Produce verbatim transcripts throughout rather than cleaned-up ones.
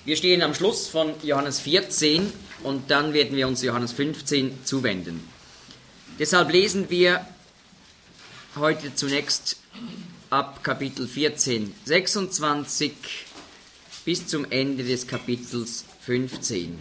Wir stehen am Schluss von Johannes vierzehn und dann werden wir uns Johannes fünfzehn zuwenden. Deshalb lesen wir heute zunächst ab Kapitel vierzehn, sechsundzwanzig bis zum Ende des Kapitels fünfzehn.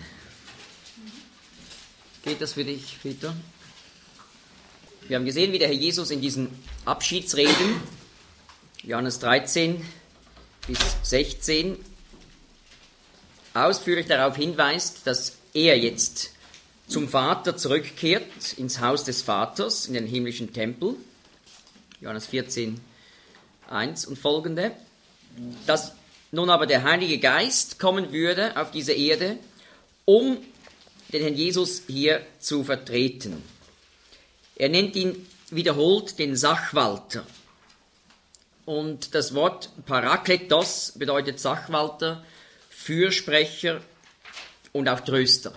Geht das für dich, Peter? Wir haben gesehen, wie der Herr Jesus in diesen Abschiedsreden, Johannes dreizehn bis sechzehn, ausführlich darauf hinweist, dass er jetzt zum Vater zurückkehrt, ins Haus des Vaters, in den himmlischen Tempel. Johannes vierzehn, eins und folgende. Dass nun aber der Heilige Geist kommen würde auf diese Erde, um den Herrn Jesus hier zu vertreten. Er nennt ihn wiederholt den Sachwalter. Und das Wort Parakletos bedeutet Sachwalter, Fürsprecher und auch Tröster.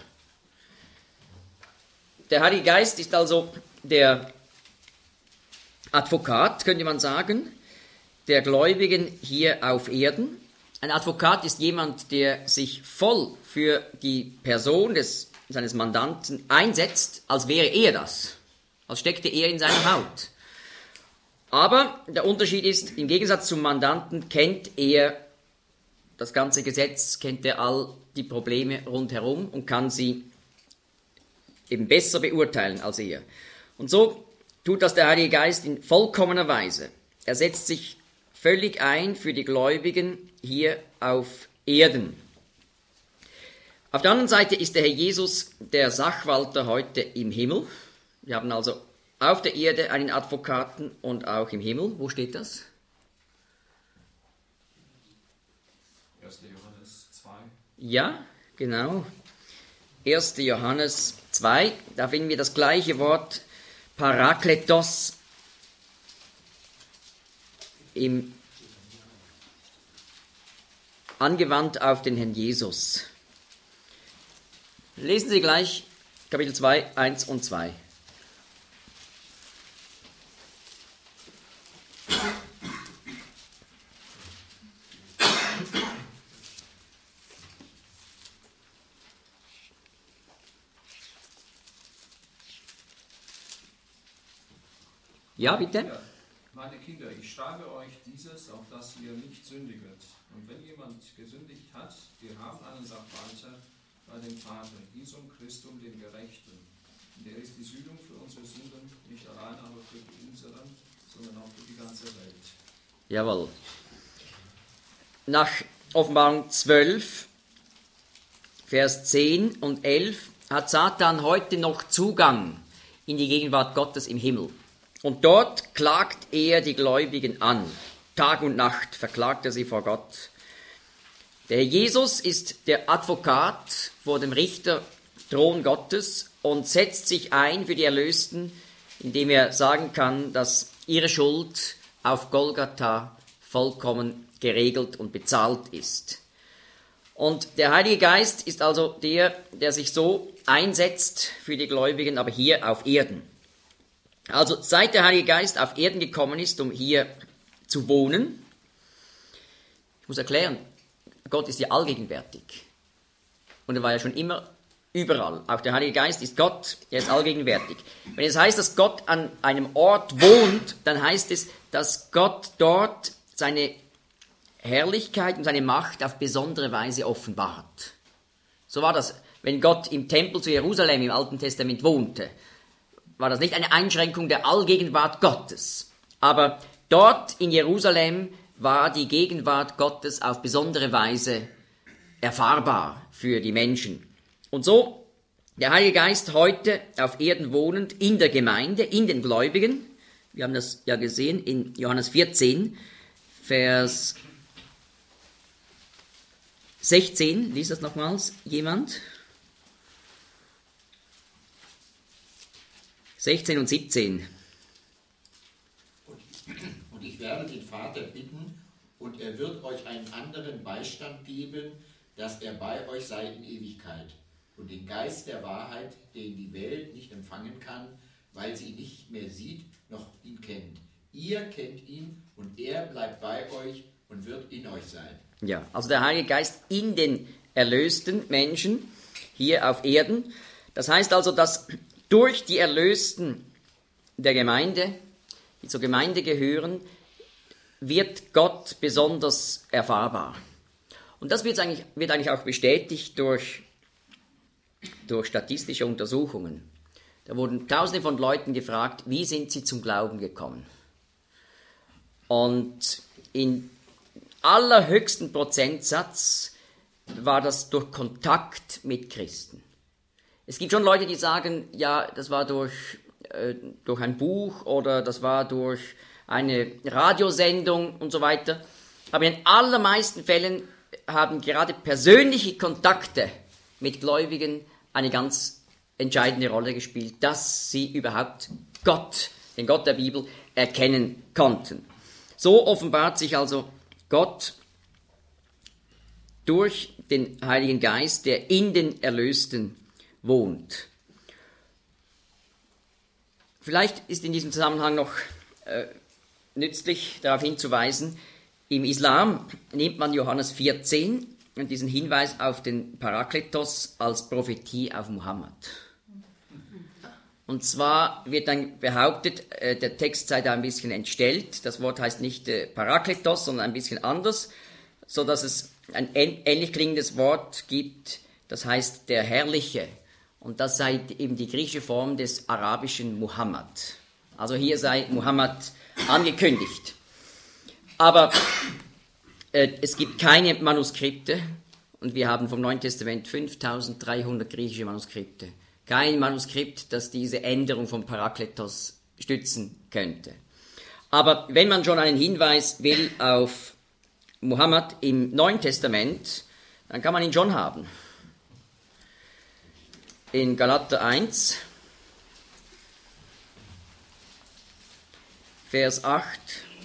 Der Heilige Geist ist also der Advokat, könnte man sagen, der Gläubigen hier auf Erden. Ein Advokat ist jemand, der sich voll für die Person des, seines Mandanten einsetzt, als wäre er das, als steckte er in seiner Haut. Aber der Unterschied ist, im Gegensatz zum Mandanten kennt er das ganze Gesetz, kennt er all die Probleme rundherum und kann sie eben besser beurteilen als er. Und so tut das der Heilige Geist in vollkommener Weise. Er setzt sich völlig ein für die Gläubigen hier auf Erden. Auf der anderen Seite ist der Herr Jesus der Sachwalter heute im Himmel. Wir haben also auf der Erde einen Advokaten und auch im Himmel. Wo steht das? erster Johannes zwei. Ja, genau. erster Johannes zwei, da finden wir das gleiche Wort Parakletos im, angewandt auf den Herrn Jesus. Lesen Sie gleich Kapitel zwei, eins und zwei. Ja, bitte. Ja, meine Kinder, ich schreibe euch dieses, auf dass ihr nicht sündiget. Und wenn jemand gesündigt hat, wir haben einen Sachwalter bei dem Vater, Jesum Christum, den Gerechten. Und der ist die Sühnung für unsere Sünden, nicht allein aber für die unseren, sondern auch für die ganze Welt. Jawohl. Nach Offenbarung zwölf, Vers zehn und elf hat Satan heute noch Zugang in die Gegenwart Gottes im Himmel. Und dort klagt er die Gläubigen an. Tag und Nacht verklagt er sie vor Gott. Der Jesus ist der Advokat vor dem Richterthron Gottes und setzt sich ein für die Erlösten, indem er sagen kann, dass ihre Schuld auf Golgatha vollkommen geregelt und bezahlt ist. Und der Heilige Geist ist also der, der sich so einsetzt für die Gläubigen, aber hier auf Erden. Also seit der Heilige Geist auf Erden gekommen ist, um hier zu wohnen, ich muss erklären, Gott ist ja allgegenwärtig. Und er war ja schon immer überall. Auch der Heilige Geist ist Gott, er ist allgegenwärtig. Wenn es heißt, dass Gott an einem Ort wohnt, dann heißt es, dass Gott dort seine Herrlichkeit und seine Macht auf besondere Weise offenbart. So war das, wenn Gott im Tempel zu Jerusalem im Alten Testament wohnte. War das nicht eine Einschränkung der Allgegenwart Gottes. Aber dort in Jerusalem war die Gegenwart Gottes auf besondere Weise erfahrbar für die Menschen. Und so, der Heilige Geist heute auf Erden wohnend, in der Gemeinde, in den Gläubigen. Wir haben das ja gesehen in Johannes vierzehn, Vers sechzehn. Lies das nochmals jemand? sechzehn und siebzehn. Und ich werde den Vater bitten, und er wird euch einen anderen Beistand geben, dass er bei euch sei in Ewigkeit. Und den Geist der Wahrheit, den die Welt nicht empfangen kann, weil sie ihn nicht mehr sieht, noch ihn kennt. Ihr kennt ihn, und er bleibt bei euch und wird in euch sein. Ja, also der Heilige Geist in den erlösten Menschen hier auf Erden. Das heißt also, dass durch die Erlösten der Gemeinde, die zur Gemeinde gehören, wird Gott besonders erfahrbar. Und das wird eigentlich, wird eigentlich auch bestätigt durch, durch statistische Untersuchungen. Da wurden Tausende von Leuten gefragt, wie sind sie zum Glauben gekommen? Und in allerhöchsten Prozentsatz war das durch Kontakt mit Christen. Es gibt schon Leute, die sagen, ja, das war durch, äh, durch ein Buch oder das war durch eine Radiosendung und so weiter. Aber in den allermeisten Fällen haben gerade persönliche Kontakte mit Gläubigen eine ganz entscheidende Rolle gespielt, dass sie überhaupt Gott, den Gott der Bibel, erkennen konnten. So offenbart sich also Gott durch den Heiligen Geist, der in den Erlösten wohnt. Vielleicht ist in diesem Zusammenhang noch äh, nützlich darauf hinzuweisen, im Islam nimmt man Johannes vierzehn und diesen Hinweis auf den Parakletos als Prophetie auf Mohammed. Und zwar wird dann behauptet, äh, der Text sei da ein bisschen entstellt. Das Wort heißt nicht äh, Parakletos, sondern ein bisschen anders, so dass es ein ähnlich klingendes Wort gibt, das heißt der Herrliche. Und das sei eben die griechische Form des arabischen Muhammad. Also hier sei Muhammad angekündigt. Aber äh, es gibt keine Manuskripte und wir haben vom Neuen Testament fünftausenddreihundert griechische Manuskripte. Kein Manuskript, das diese Änderung von Parakletos stützen könnte. Aber wenn man schon einen Hinweis will auf Muhammad im Neuen Testament, dann kann man ihn schon haben. In Galater eins, Vers acht.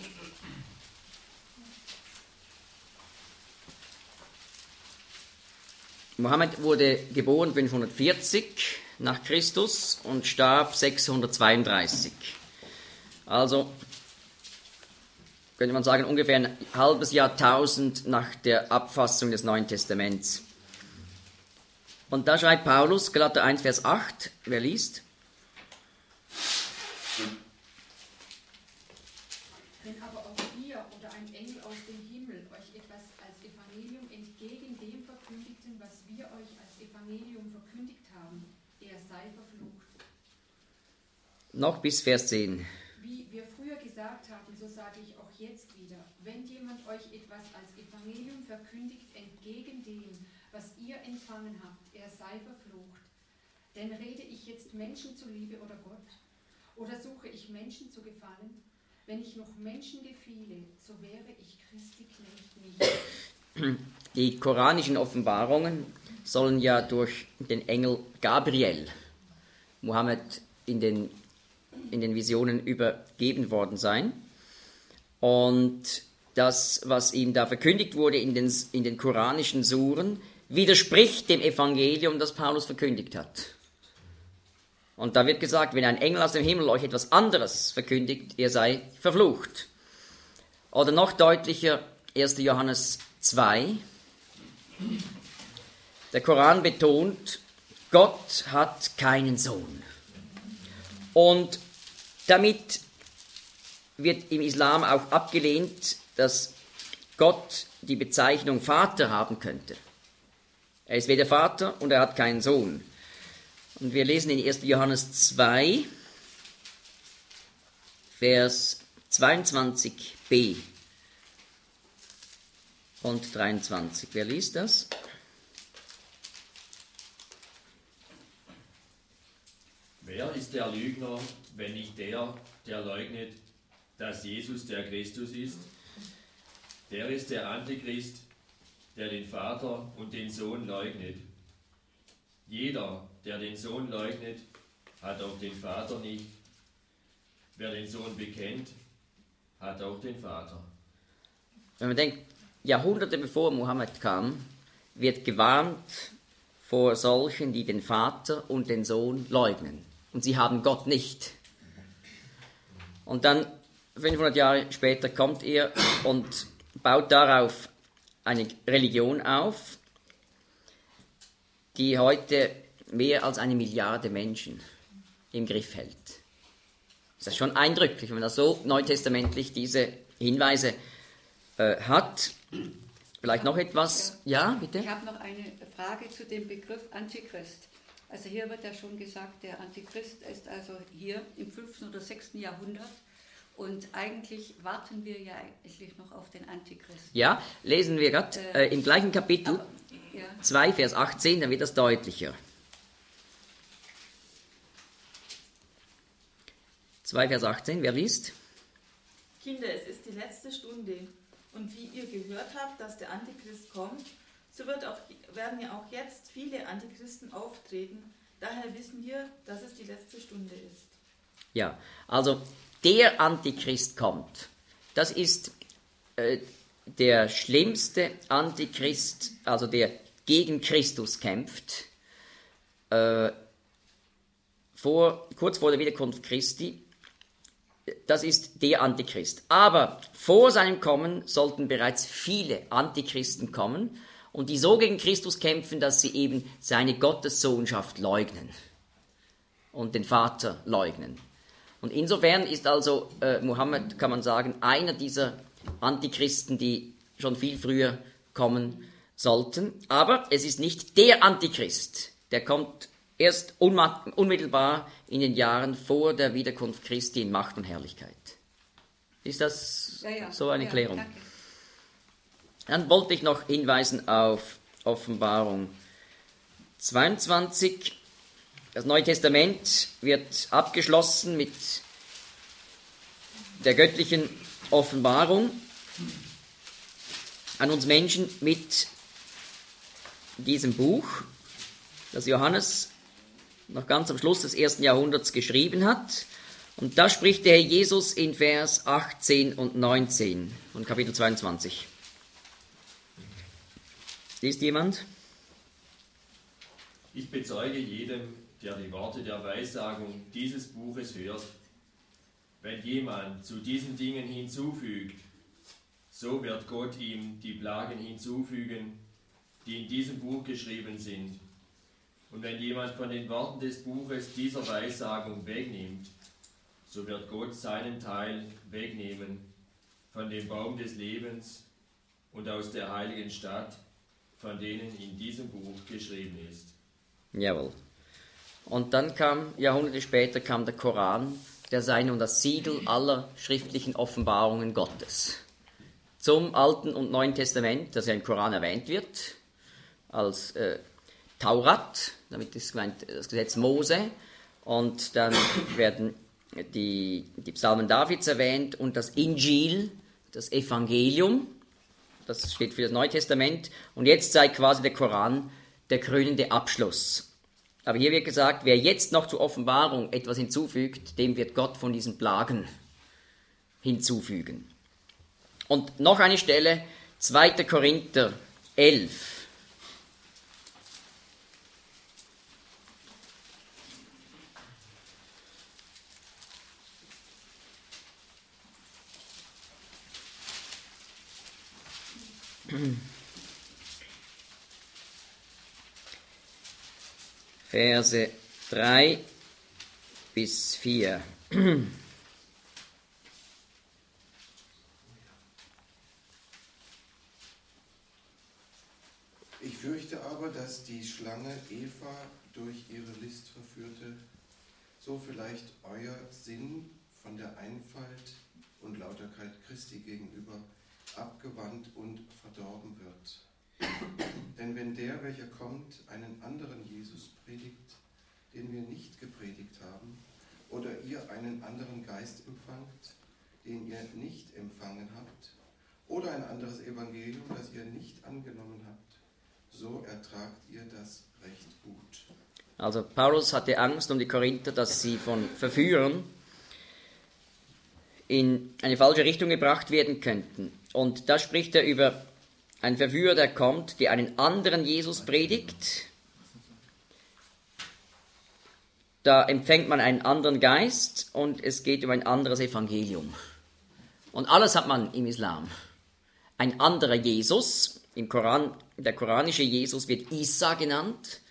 Mohammed wurde geboren fünfhundertvierzig nach Christus und starb sechshundertzweiunddreißig. Also könnte man sagen, ungefähr ein halbes Jahrtausend nach der Abfassung des Neuen Testaments. Und da schreibt Paulus, Galater eins, Vers acht, wer liest? Wenn aber auch ihr oder ein Engel aus dem Himmel euch etwas als Evangelium entgegen dem verkündigten, was wir euch als Evangelium verkündigt haben, er sei verflucht. Noch bis Vers zehn. Wie wir früher gesagt haben, so sage ich auch jetzt wieder, wenn jemand euch etwas als Evangelium verkündigt entgegen dem, was ihr empfangen habt, er sei verflucht. Denn rede ich jetzt Menschen zuliebe oder Gott? Oder suche ich Menschen zu gefallen? Wenn ich noch Menschen gefiele, so wäre ich Christi Knecht nicht. Die koranischen Offenbarungen sollen ja durch den Engel Gabriel Mohammed in den, in den Visionen übergeben worden sein. Und das, was ihm da verkündigt wurde in den, in den koranischen Suren, widerspricht dem Evangelium, das Paulus verkündigt hat. Und da wird gesagt, wenn ein Engel aus dem Himmel euch etwas anderes verkündigt, er sei verflucht. Oder noch deutlicher, erster Johannes zwei. Der Koran betont, Gott hat keinen Sohn. Und damit wird im Islam auch abgelehnt, dass Gott die Bezeichnung Vater haben könnte. Er ist weder Vater und er hat keinen Sohn. Und wir lesen in erster Johannes zwei, Vers zweiundzwanzig b und dreiundzwanzig. Wer liest das? Wer ist der Lügner, wenn nicht der, der leugnet, dass Jesus der Christus ist? Der ist der Antichrist, der den Vater und den Sohn leugnet. Jeder, der den Sohn leugnet, hat auch den Vater nicht. Wer den Sohn bekennt, hat auch den Vater. Wenn man denkt, Jahrhunderte bevor Mohammed kam, wird gewarnt vor solchen, die den Vater und den Sohn leugnen. Und sie haben Gott nicht. Und dann, fünfhundert Jahre später, kommt er und baut darauf eine Religion auf. die heute mehr als eine Milliarde Menschen im Griff hält. Das ist schon eindrücklich, wenn man da so neutestamentlich diese Hinweise äh, hat. Vielleicht noch etwas? Ja, bitte? Ich habe noch eine Frage zu dem Begriff Antichrist. Also hier wird ja schon gesagt, der Antichrist ist also hier im fünften oder sechsten Jahrhundert. Und eigentlich warten wir ja eigentlich noch auf den Antichrist. Ja, lesen wir gerade äh, äh, im gleichen Kapitel aber, ja. zwei, Vers achtzehn, dann wird das deutlicher. zwei, Vers achtzehn, wer liest? Kinder, es ist die letzte Stunde. Und wie ihr gehört habt, dass der Antichrist kommt, so wird auch, werden ja auch jetzt viele Antichristen auftreten. Daher wissen wir, dass es die letzte Stunde ist. Ja, also der Antichrist kommt. Das ist äh, der schlimmste Antichrist, also der gegen Christus kämpft, äh, vor, kurz vor der Wiederkunft Christi. Das ist der Antichrist. Aber vor seinem Kommen sollten bereits viele Antichristen kommen und die so gegen Christus kämpfen, dass sie eben seine Gottessohnschaft leugnen und den Vater leugnen. Und insofern ist also äh, Mohammed, kann man sagen, einer dieser Antichristen, die schon viel früher kommen sollten. Aber es ist nicht der Antichrist, der kommt erst unmittelbar in den Jahren vor der Wiederkunft Christi in Macht und Herrlichkeit. Ist das ja, ja. so eine ja, Klärung? Danke. Dann wollte ich noch hinweisen auf Offenbarung zweiundzwanzig. Das Neue Testament wird abgeschlossen mit der göttlichen Offenbarung an uns Menschen mit diesem Buch, das Johannes noch ganz am Schluss des ersten Jahrhunderts geschrieben hat. Und da spricht der Herr Jesus in Vers achtzehn und neunzehn von Kapitel zweiundzwanzig. Liest jemand? Ich bezeuge jedem, der die Worte der Weissagung dieses Buches hört, wenn jemand zu diesen Dingen hinzufügt, so wird Gott ihm die Plagen hinzufügen, die in diesem Buch geschrieben sind. Und wenn jemand von den Worten des Buches dieser Weissagung wegnimmt, so wird Gott seinen Teil wegnehmen von dem Baum des Lebens und aus der heiligen Stadt, von denen in diesem Buch geschrieben ist. Jawohl. Und dann kam, Jahrhunderte später, kam der Koran, der sei nun das Siegel aller schriftlichen Offenbarungen Gottes. Zum Alten und Neuen Testament, das ja im Koran erwähnt wird, als äh, Taurat, damit ist gemeint das Gesetz Mose, und dann werden die, die Psalmen Davids erwähnt und das Injil, das Evangelium, das steht für das Neue Testament, und jetzt sei quasi der Koran der krönende Abschluss. Aber hier wird gesagt, wer jetzt noch zur Offenbarung etwas hinzufügt, dem wird Gott von diesen Plagen hinzufügen. Und noch eine Stelle, zweiter Korinther elf. Verse drei bis vier. Ich fürchte aber, dass die Schlange Eva durch ihre List verführte, so vielleicht euer Sinn von der Einfalt und Lauterkeit Christi gegenüber abgewandt und verdorben wird. Denn wenn der, welcher kommt, einen anderen Jesus predigt, den wir nicht gepredigt haben, oder ihr einen anderen Geist empfangt, den ihr nicht empfangen habt, oder ein anderes Evangelium, das ihr nicht angenommen habt, so ertragt ihr das recht gut. Also Paulus hatte Angst um die Korinther, dass sie von Verführern in eine falsche Richtung gebracht werden könnten. Und da spricht er über einen Verführer, der kommt, der einen anderen Jesus predigt. Da empfängt man einen anderen Geist und es geht um ein anderes Evangelium. Und alles hat man im Islam. Ein anderer Jesus, im Koran, der koranische Jesus wird Isa genannt,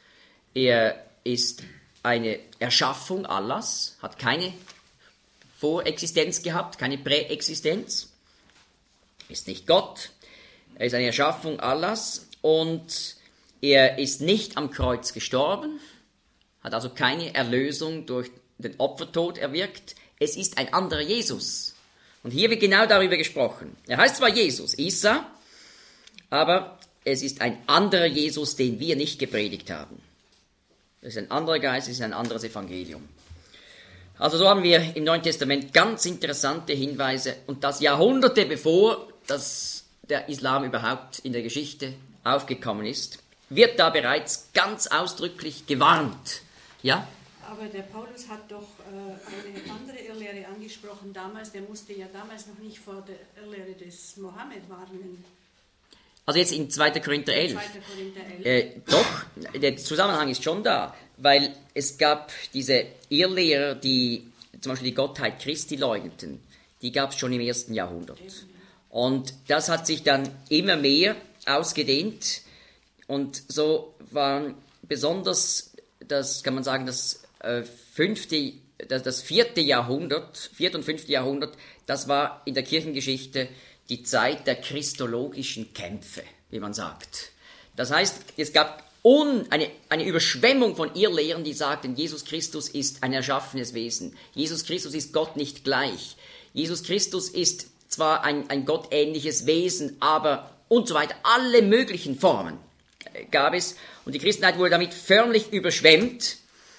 er ist eine Erschaffung Allahs, hat keine Vorexistenz gehabt, keine Präexistenz, ist nicht Gott, er ist eine Erschaffung Allahs und er ist nicht am Kreuz gestorben, hat also keine Erlösung durch den Opfertod erwirkt, es ist ein anderer Jesus. Und hier wird genau darüber gesprochen. Er heißt zwar Jesus, Isa, aber es ist ein anderer Jesus, den wir nicht gepredigt haben. Es ist ein anderer Geist, es ist ein anderes Evangelium. Also so haben wir im Neuen Testament ganz interessante Hinweise und das Jahrhunderte bevor das der Islam überhaupt in der Geschichte aufgekommen ist, wird da bereits ganz ausdrücklich gewarnt. Ja? Aber der Paulus hat doch äh, eine andere Irrlehre angesprochen damals. Der musste ja damals noch nicht vor der Irrlehre des Mohammed warnen. Also jetzt in zweiter Korinther elf. zweiter Korinther elf. Äh, doch, der Zusammenhang ist schon da, weil es gab diese Irrlehrer, die zum Beispiel die Gottheit Christi leugneten, die gab es schon im ersten Jahrhundert. Und das hat sich dann immer mehr ausgedehnt und so waren besonders, das kann man sagen, das äh, fünfte, das, das vierte Jahrhundert, vierte und fünfte Jahrhundert, das war in der Kirchengeschichte die Zeit der christologischen Kämpfe, wie man sagt. Das heißt, es gab un, eine, eine Überschwemmung von Irrlehren, die sagten, Jesus Christus ist ein erschaffenes Wesen. Jesus Christus ist Gott nicht gleich. Jesus Christus ist zwar ein, ein gottähnliches Wesen, aber und so weiter. Alle möglichen Formen gab es. Und die Christenheit wurde damit förmlich überschwemmt.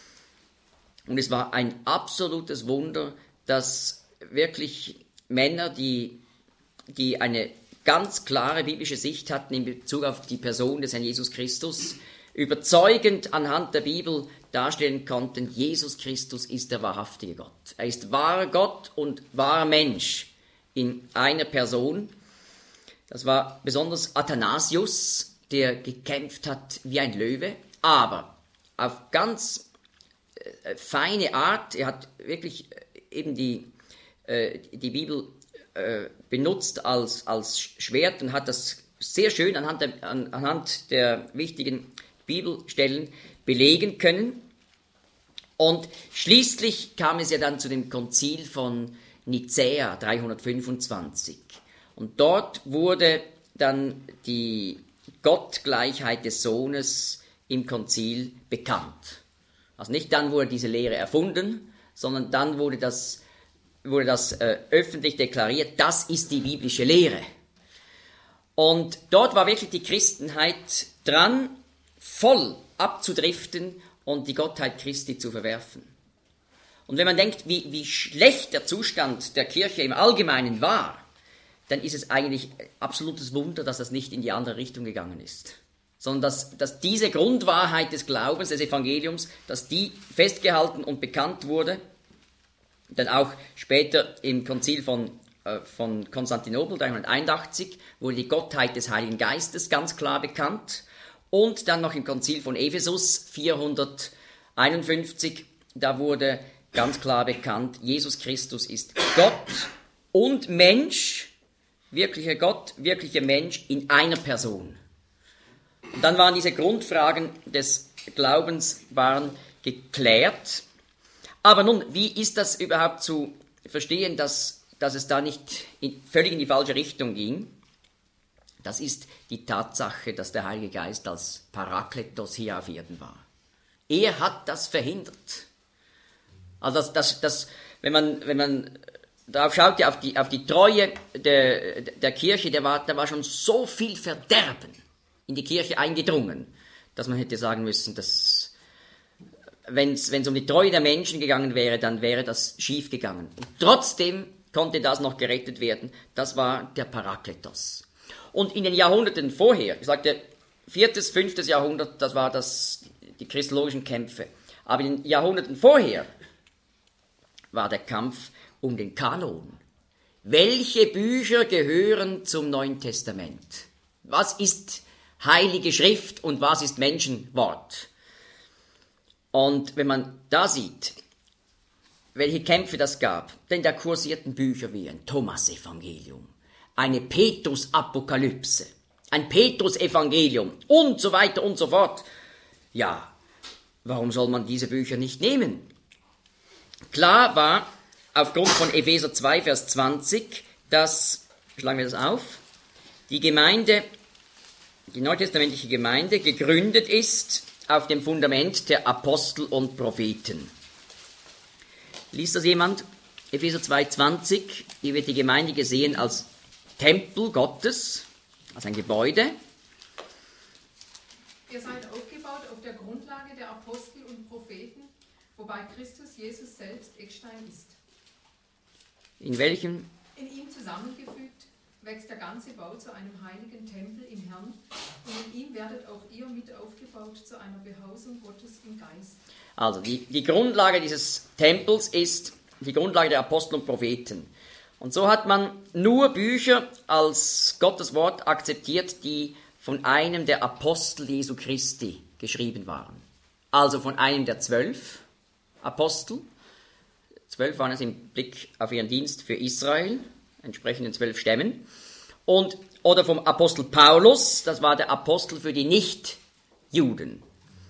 Und es war ein absolutes Wunder, dass wirklich Männer, die die eine ganz klare biblische Sicht hatten in Bezug auf die Person des Herrn Jesus Christus, überzeugend anhand der Bibel darstellen konnten, Jesus Christus ist der wahrhaftige Gott. Er ist wahrer Gott und wahrer Mensch in einer Person. Das war besonders Athanasius, der gekämpft hat wie ein Löwe, aber auf ganz äh, feine Art. Er hat wirklich eben die, äh, die Bibel benutzt als, als Schwert und hat das sehr schön anhand der, an, anhand der wichtigen Bibelstellen belegen können. Und schließlich kam es ja dann zu dem Konzil von Nicäa dreihundertfünfundzwanzig. Und dort wurde dann die Gottgleichheit des Sohnes im Konzil bekannt. Also nicht dann wurde diese Lehre erfunden, sondern dann wurde das wurde das äh, öffentlich deklariert, das ist die biblische Lehre. Und dort war wirklich die Christenheit dran, voll abzudriften und die Gottheit Christi zu verwerfen. Und wenn man denkt, wie, wie schlecht der Zustand der Kirche im Allgemeinen war, dann ist es eigentlich absolutes Wunder, dass das nicht in die andere Richtung gegangen ist. Sondern dass, dass diese Grundwahrheit des Glaubens, des Evangeliums, dass die festgehalten und bekannt wurde. Dann auch später im Konzil von, äh, von Konstantinopel dreihunderteinundachtzig wurde die Gottheit des Heiligen Geistes ganz klar bekannt. Und dann noch im Konzil von Ephesus vierhunderteinundfünfzig, da wurde ganz klar bekannt, Jesus Christus ist Gott und Mensch, wirklicher Gott, wirklicher Mensch in einer Person. Und dann waren diese Grundfragen des Glaubens waren geklärt. Aber nun, wie ist das überhaupt zu verstehen, dass, dass es da nicht in, völlig in die falsche Richtung ging? Das ist die Tatsache, dass der Heilige Geist als Parakletos hier auf Erden war. Er hat das verhindert. Also das, das, das, wenn man, wenn man darauf schaut, ja, auf die, auf die Treue der, der Kirche, da war, da war schon so viel Verderben in die Kirche eingedrungen, dass man hätte sagen müssen, dass wenn es um die Treue der Menschen gegangen wäre, dann wäre das schief gegangen. Und trotzdem konnte das noch gerettet werden. Das war der Parakletos. Und in den Jahrhunderten vorher, ich sagte, viertes, fünftes Jahrhundert, das war das, die christologischen Kämpfe. Aber in den Jahrhunderten vorher war der Kampf um den Kanon. Welche Bücher gehören zum Neuen Testament? Was ist Heilige Schrift und was ist Menschenwort? Und wenn man da sieht, welche Kämpfe das gab, denn da kursierten Bücher wie ein Thomas-Evangelium, eine Petrus-Apokalypse, ein Petrus-Evangelium und so weiter und so fort. Ja, warum soll man diese Bücher nicht nehmen? Klar war aufgrund von Epheser zwei, Vers zwanzig, dass, schlagen wir das auf, die Gemeinde, die neutestamentliche Gemeinde gegründet ist auf dem Fundament der Apostel und Propheten. Liest das jemand? Epheser zwei, zwanzig, hier wird die Gemeinde gesehen als Tempel Gottes, als ein Gebäude. Ihr seid aufgebaut auf der Grundlage der Apostel und Propheten, wobei Christus Jesus selbst Eckstein ist. In welchem? In ihm zusammengefügt wächst der ganze Bau zu einem heiligen Tempel im Herrn und in ihm werdet auch ihr mit aufgebaut zu einer Behausung Gottes im Geist. Also die, die Grundlage dieses Tempels ist die Grundlage der Apostel und Propheten. Und so hat man nur Bücher als Gottes Wort akzeptiert, die von einem der Apostel Jesu Christi geschrieben waren. Also von einem der zwölf Apostel. Zwölf waren es im Blick auf ihren Dienst für Israel, entsprechenden zwölf Stämmen. Und, oder vom Apostel Paulus, das war der Apostel für die Nicht-Juden.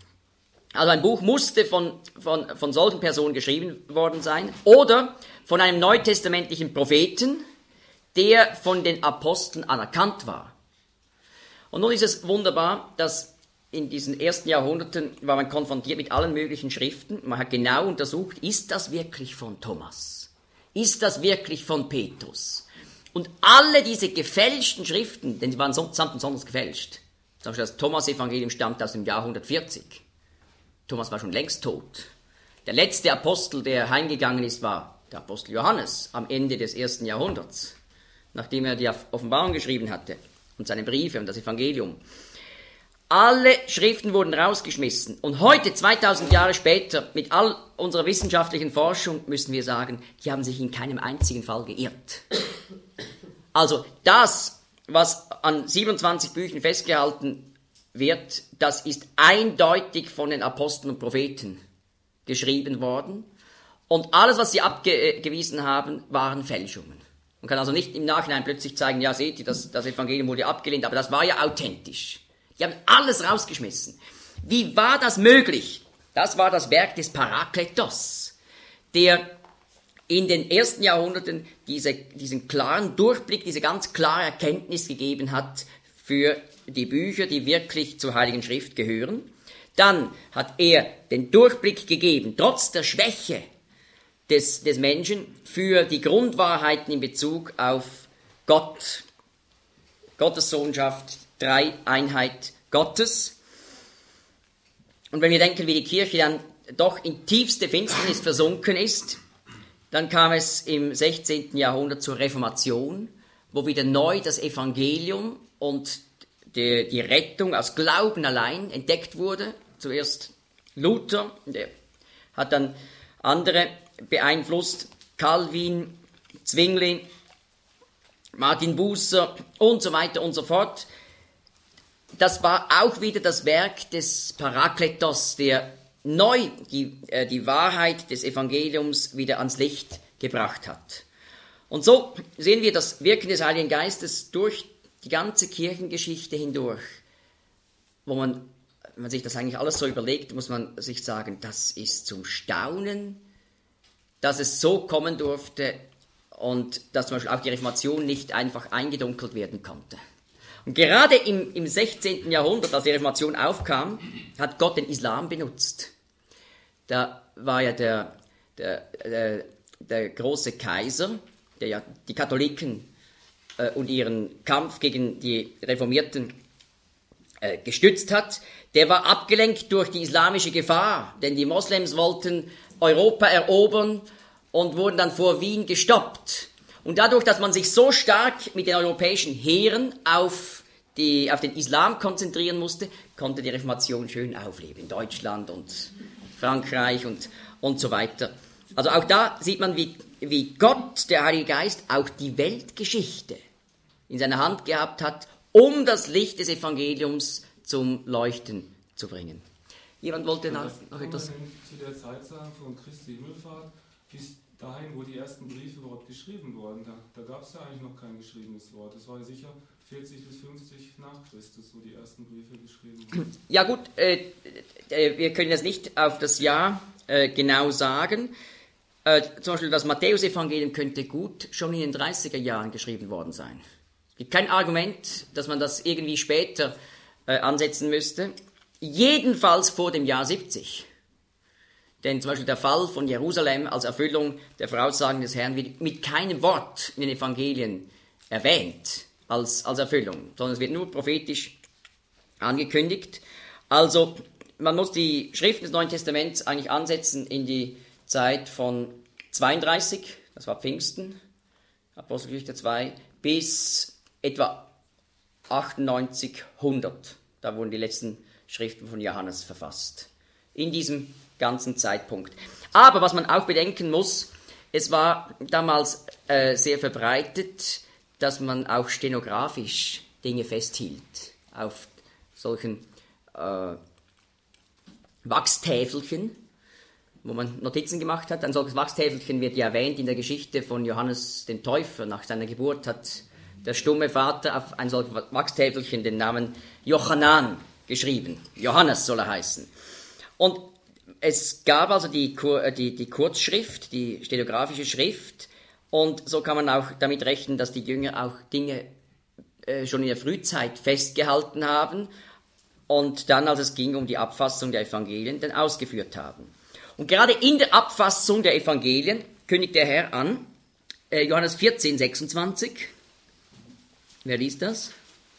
Also ein Buch musste von, von, von solchen Personen geschrieben worden sein. Oder von einem neutestamentlichen Propheten, der von den Aposteln anerkannt war. Und nun ist es wunderbar, dass in diesen ersten Jahrhunderten war man konfrontiert mit allen möglichen Schriften. Man hat genau untersucht, ist das wirklich von Thomas? Ist das wirklich von Petrus? Und alle diese gefälschten Schriften, denn sie waren samt und sonders gefälscht. Zum Beispiel das Thomas-Evangelium stammt aus dem Jahr hundertvierzig. Thomas war schon längst tot. Der letzte Apostel, der heimgegangen ist, war der Apostel Johannes am Ende des ersten Jahrhunderts, nachdem er die Offenbarung geschrieben hatte und seine Briefe und das Evangelium. Alle Schriften wurden rausgeschmissen. Und heute, zweitausend Jahre später, mit all unserer wissenschaftlichen Forschung, müssen wir sagen, die haben sich in keinem einzigen Fall geirrt. Also das, was an siebenundzwanzig Büchern festgehalten wird, das ist eindeutig von den Aposteln und Propheten geschrieben worden. Und alles, was sie abgewiesen haben, waren Fälschungen. Man kann also nicht im Nachhinein plötzlich zeigen, ja, seht ihr, das, das Evangelium wurde abgelehnt, aber das war ja authentisch. Die haben alles rausgeschmissen. Wie war das möglich? Das war das Werk des Parakletos, der in den ersten Jahrhunderten diese, diesen klaren Durchblick, diese ganz klare Erkenntnis gegeben hat für die Bücher, die wirklich zur Heiligen Schrift gehören. Dann hat er den Durchblick gegeben, trotz der Schwäche des, des Menschen, für die Grundwahrheiten in Bezug auf Gott, Gottes Sohnschaft, Dreieinheit Gottes. Und wenn wir denken, wie die Kirche dann doch in tiefste Finsternis versunken ist, dann kam es im sechzehnten Jahrhundert zur Reformation, wo wieder neu das Evangelium und die, die Rettung aus Glauben allein entdeckt wurde. Zuerst Luther, der hat dann andere beeinflusst, Calvin, Zwingli, Martin Bucer und so weiter und so fort. Das war auch wieder das Werk des Parakletos, der neu die, äh, die Wahrheit des Evangeliums wieder ans Licht gebracht hat. Und so sehen wir das Wirken des Heiligen Geistes durch die ganze Kirchengeschichte hindurch, wo man, wenn man sich das eigentlich alles so überlegt, muss man sich sagen, das ist zum Staunen, dass es so kommen durfte und dass zum Beispiel auch die Reformation nicht einfach eingedunkelt werden konnte. Und gerade im, im sechzehnten Jahrhundert, als die Reformation aufkam, hat Gott den Islam benutzt. Da war ja der, der, der, der große Kaiser, der ja die Katholiken äh, und ihren Kampf gegen die Reformierten äh, gestützt hat, der war abgelenkt durch die islamische Gefahr, denn die Moslems wollten Europa erobern und wurden dann vor Wien gestoppt. Und dadurch, dass man sich so stark mit den europäischen Heeren auf, die, auf den Islam konzentrieren musste, konnte die Reformation schön aufleben in Deutschland und Frankreich und, und so weiter. Also auch da sieht man, wie, wie Gott, der Heilige Geist, auch die Weltgeschichte in seiner Hand gehabt hat, um das Licht des Evangeliums zum Leuchten zu bringen. Jemand wollte noch, noch etwas... Zu der Zeit sagen, von Christi Himmelfahrt bis dahin, wo die ersten Briefe überhaupt geschrieben wurden, da, da gab es ja eigentlich noch kein geschriebenes Wort. Das war ja sicher vierzig bis fünfzig nach Christus, wo die ersten Briefe geschrieben wurden. Ja gut, äh, äh, wir können das nicht auf das Jahr äh, genau sagen. Äh, zum Beispiel das Matthäusevangelium könnte gut schon in den dreißiger Jahren geschrieben worden sein. Es gibt kein Argument, dass man das irgendwie später äh, ansetzen müsste. Jedenfalls vor dem Jahr siebzig. Denn zum Beispiel der Fall von Jerusalem als Erfüllung der Voraussagen des Herrn wird mit keinem Wort in den Evangelien erwähnt als, als Erfüllung, sondern es wird nur prophetisch angekündigt. Also man muss die Schriften des Neuen Testaments eigentlich ansetzen in die Zeit von zweiunddreißig, das war Pfingsten, Apostelgeschichte zwei, bis etwa achtundneunzig, hundert. Da wurden die letzten Schriften von Johannes verfasst. In diesem ganzen Zeitpunkt. Aber was man auch bedenken muss, es war damals äh, sehr verbreitet, dass man auch stenografisch Dinge festhielt auf solchen äh, Wachstäfelchen, wo man Notizen gemacht hat. Ein solches Wachstäfelchen wird ja erwähnt in der Geschichte von Johannes dem Täufer. Nach seiner Geburt hat der stumme Vater auf ein solches Wachstäfelchen den Namen Jochanan geschrieben. Johannes soll er heißen. Und es gab also die, die, die Kurzschrift, die stenografische Schrift, und so kann man auch damit rechnen, dass die Jünger auch Dinge äh, schon in der Frühzeit festgehalten haben und dann, als es ging um die Abfassung der Evangelien, dann ausgeführt haben. Und gerade in der Abfassung der Evangelien kündigt der Herr an, äh, Johannes vierzehn, sechsundzwanzig. Wer liest das?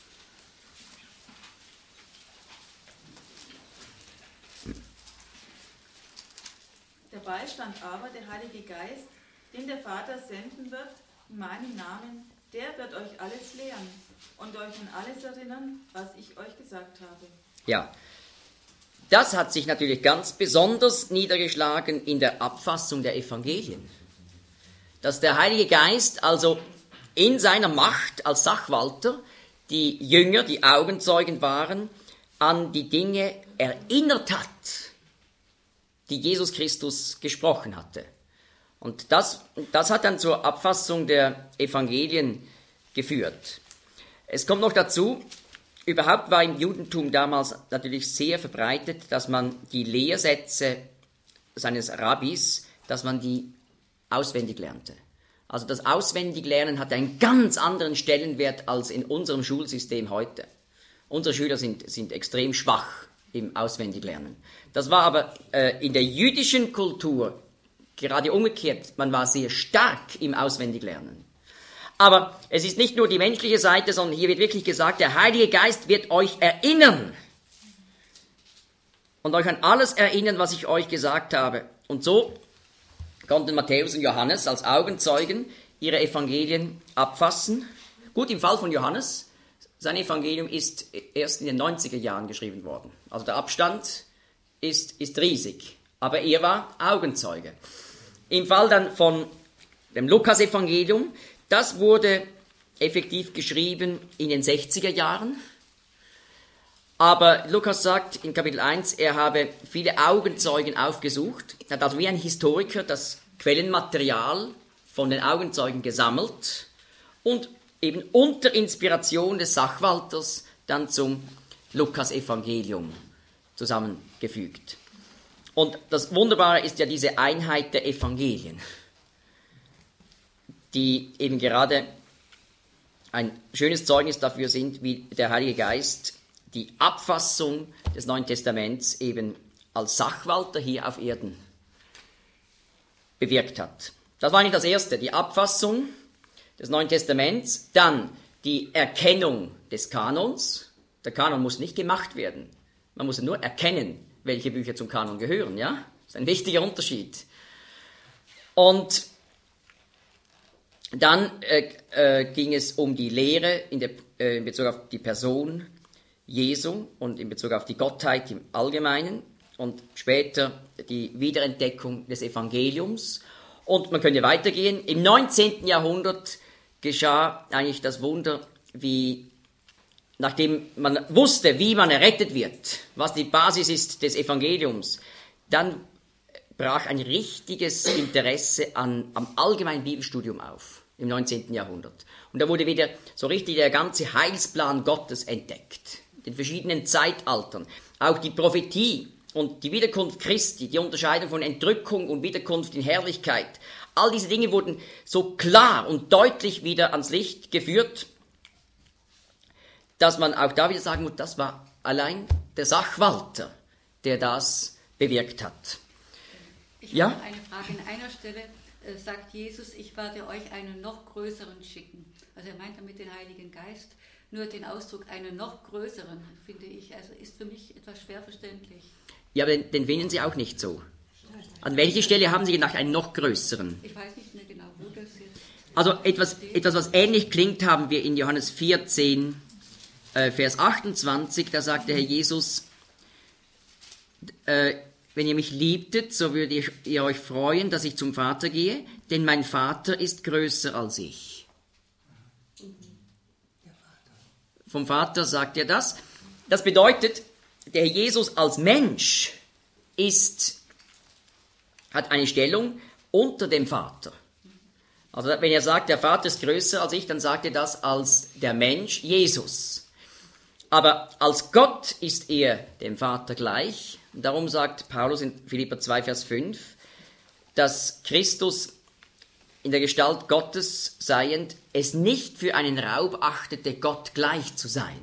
Der Beistand aber, der Heilige Geist, den der Vater senden wird, in meinem Namen, der wird euch alles lehren und euch an alles erinnern, was ich euch gesagt habe. Ja, das hat sich natürlich ganz besonders niedergeschlagen in der Abfassung der Evangelien. Dass der Heilige Geist also in seiner Macht als Sachwalter die Jünger, die Augenzeugen waren, an die Dinge erinnert hat, die Jesus Christus gesprochen hatte. Und das, das hat dann zur Abfassung der Evangelien geführt. Es kommt noch dazu, überhaupt war im Judentum damals natürlich sehr verbreitet, dass man die Lehrsätze seines Rabbis, dass man die auswendig lernte. Also das Auswendiglernen hat einen ganz anderen Stellenwert als in unserem Schulsystem heute. Unsere Schüler sind, sind extrem schwach im Auswendiglernen. Das war aber äh, in der jüdischen Kultur gerade umgekehrt. Man war sehr stark im Auswendiglernen. Aber es ist nicht nur die menschliche Seite, sondern hier wird wirklich gesagt, der Heilige Geist wird euch erinnern und euch an alles erinnern, was ich euch gesagt habe. Und so konnten Matthäus und Johannes als Augenzeugen ihre Evangelien abfassen. Gut, im Fall von Johannes, sein Evangelium ist erst in den neunziger Jahren geschrieben worden. Also der Abstand ist, ist riesig. Aber er war Augenzeuge. Im Fall dann von dem Lukas-Evangelium, das wurde effektiv geschrieben in den sechziger Jahren. Aber Lukas sagt in Kapitel eins, er habe viele Augenzeugen aufgesucht. Er hat also wie ein Historiker das Quellenmaterial von den Augenzeugen gesammelt und eben unter Inspiration des Sachwalters dann zum Lukas-Evangelium zusammengefügt. Und das Wunderbare ist ja diese Einheit der Evangelien, die eben gerade ein schönes Zeugnis dafür sind, wie der Heilige Geist die Abfassung des Neuen Testaments eben als Sachwalter hier auf Erden bewirkt hat. Das war nicht das Erste, die Abfassung des Neuen Testaments, dann die Erkennung des Kanons. Der Kanon muss nicht gemacht werden, man muss nur erkennen, welche Bücher zum Kanon gehören, ja? Das ist ein wichtiger Unterschied. Und dann äh, äh, ging es um die Lehre in, der, äh, in Bezug auf die Person Jesu und in Bezug auf die Gottheit im Allgemeinen und später die Wiederentdeckung des Evangeliums. Und man könnte weitergehen. Im neunzehnten Jahrhundert geschah eigentlich das Wunder, wie nachdem man wusste, wie man errettet wird, was die Basis ist des Evangeliums, dann brach ein richtiges Interesse an, am allgemeinen Bibelstudium auf im neunzehnten Jahrhundert. Und da wurde wieder so richtig der ganze Heilsplan Gottes entdeckt, in verschiedenen Zeitaltern. Auch die Prophetie und die Wiederkunft Christi, die Unterscheidung von Entrückung und Wiederkunft in Herrlichkeit, all diese Dinge wurden so klar und deutlich wieder ans Licht geführt, dass man auch da wieder sagen muss, das war allein der Sachwalter, der das bewirkt hat. Ich Ja? habe eine Frage. An einer Stelle äh, sagt Jesus, ich werde euch einen noch größeren schicken. Also er meint damit den Heiligen Geist. Nur den Ausdruck einen noch größeren, finde ich, also ist für mich etwas schwer verständlich. Ja, aber den, den finden Sie auch nicht so. An welche Stelle haben Sie gedacht, einen noch größeren? Ich weiß nicht mehr genau, wo das jetzt... Also etwas, etwas, was ähnlich klingt, haben wir in Johannes vierzehn, äh, Vers achtundzwanzig, da sagt der Herr Jesus, äh, wenn ihr mich liebtet, so würdet ihr, ihr euch freuen, dass ich zum Vater gehe, denn mein Vater ist größer als ich. Vom Vater sagt er das. Das bedeutet, der Herr Jesus als Mensch ist, hat eine Stellung unter dem Vater. Also wenn er sagt, der Vater ist größer als ich, dann sagt er das als der Mensch Jesus. Aber als Gott ist er dem Vater gleich. Und darum sagt Paulus in Philipper zwei, Vers fünf, dass Christus in der Gestalt Gottes seiend es nicht für einen Raub achtete, Gott gleich zu sein.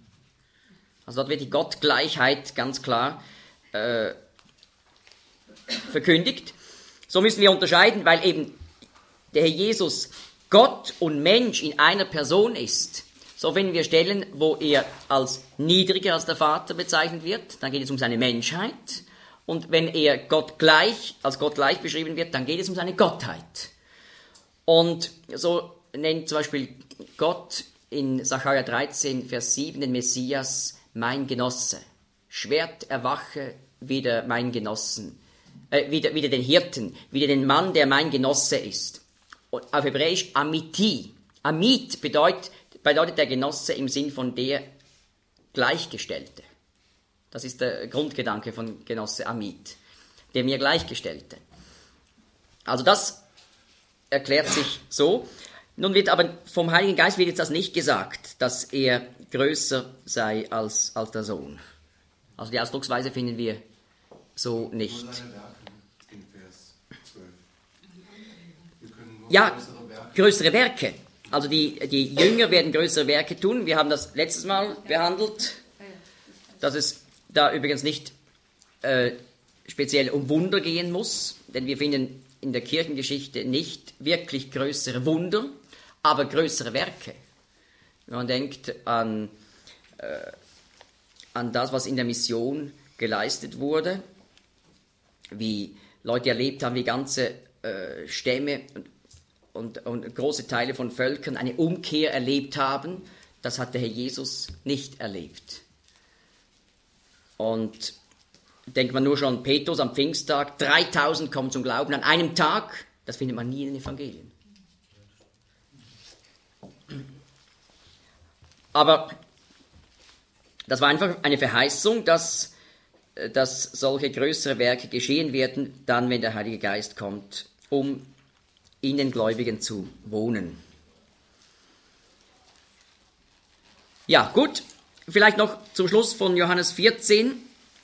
Also dort wird die Gottgleichheit ganz klar äh, verkündigt. So müssen wir unterscheiden, weil eben der Herr Jesus Gott und Mensch in einer Person ist. So finden wir Stellen, wo er als niedriger als der Vater bezeichnet wird, dann geht es um seine Menschheit. Und wenn er Gott gleich, als Gott gleich beschrieben wird, dann geht es um seine Gottheit. Und so nennt zum Beispiel Gott in Sacharja dreizehn, Vers sieben den Messias mein Genosse. Schwert erwache wieder mein Genossen, äh, wieder, wieder den Hirten, wieder den Mann, der mein Genosse ist. Und auf Hebräisch Amiti. Amit bedeutet, bedeutet der Genosse im Sinn von der Gleichgestellte. Das ist der Grundgedanke von Genosse Amit, der mir Gleichgestellte. Also das erklärt sich so. Nun wird aber vom Heiligen Geist wird jetzt das nicht gesagt, dass er größer sei als, als der Sohn. Also die Ausdrucksweise finden wir so nicht. Nur seine Werke in Vers zwölf. Wir können nur Ja, größere Werke. größere Werke. Also die, die Jünger werden größere Werke tun. Wir haben das letztes Mal behandelt, dass es da übrigens nicht äh, speziell um Wunder gehen muss, denn wir finden in der Kirchengeschichte nicht wirklich größere Wunder, aber größere Werke. Wenn man denkt an, äh, an das, was in der Mission geleistet wurde, wie Leute erlebt haben, wie ganze äh, Stämme und, und, und große Teile von Völkern eine Umkehr erlebt haben, das hat der Herr Jesus nicht erlebt. Und denkt man nur schon, Petrus am Pfingsttag, dreitausend kommen zum Glauben an einem Tag, das findet man nie in den Evangelien. Aber das war einfach eine Verheißung, dass, dass solche größere Werke geschehen werden, dann, wenn der Heilige Geist kommt, um in den Gläubigen zu wohnen. Ja, gut, vielleicht noch zum Schluss von Johannes vierzehn.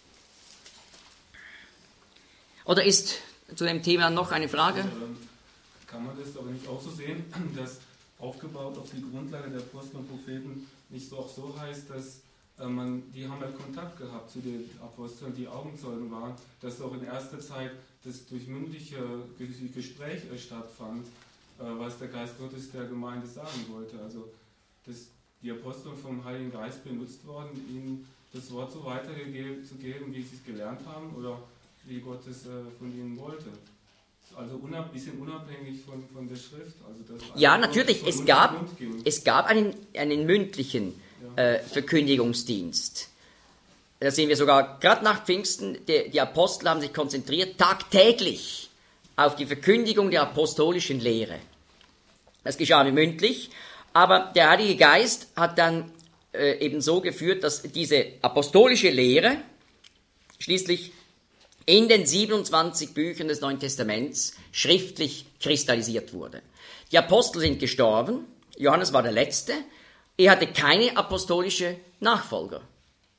Oder ist zu dem Thema noch eine Frage? Ähm, Kann man das aber nicht auch so sehen, dass aufgebaut auf die Grundlage der Apostel und Propheten nicht so auch so heißt, dass äh, man, die haben ja Kontakt gehabt zu den Aposteln, die Augenzeugen waren, dass auch in erster Zeit das durch mündliche Ge- Gespräch äh, stattfand, äh, was der Geist Gottes der Gemeinde sagen wollte. Also dass die Apostel vom Heiligen Geist benutzt worden, ihnen das Wort so weiterzugeben, wie sie es gelernt haben oder wie Gott es äh, von ihnen wollte. Also ein bisschen unabhängig von, von der Schrift. Also das Ja, natürlich, von es Mund gab, zu Mund ging. es gab einen, einen mündlichen äh, Verkündigungsdienst. Da sehen wir sogar, gerade nach Pfingsten, die, die Apostel haben sich konzentriert, tagtäglich auf die Verkündigung der apostolischen Lehre. Das geschah mündlich, aber der Heilige Geist hat dann äh, eben so geführt, dass diese apostolische Lehre schließlich in den siebenundzwanzig Büchern des Neuen Testaments schriftlich kristallisiert wurde. Die Apostel sind gestorben, Johannes war der Letzte, er hatte keine apostolische Nachfolger.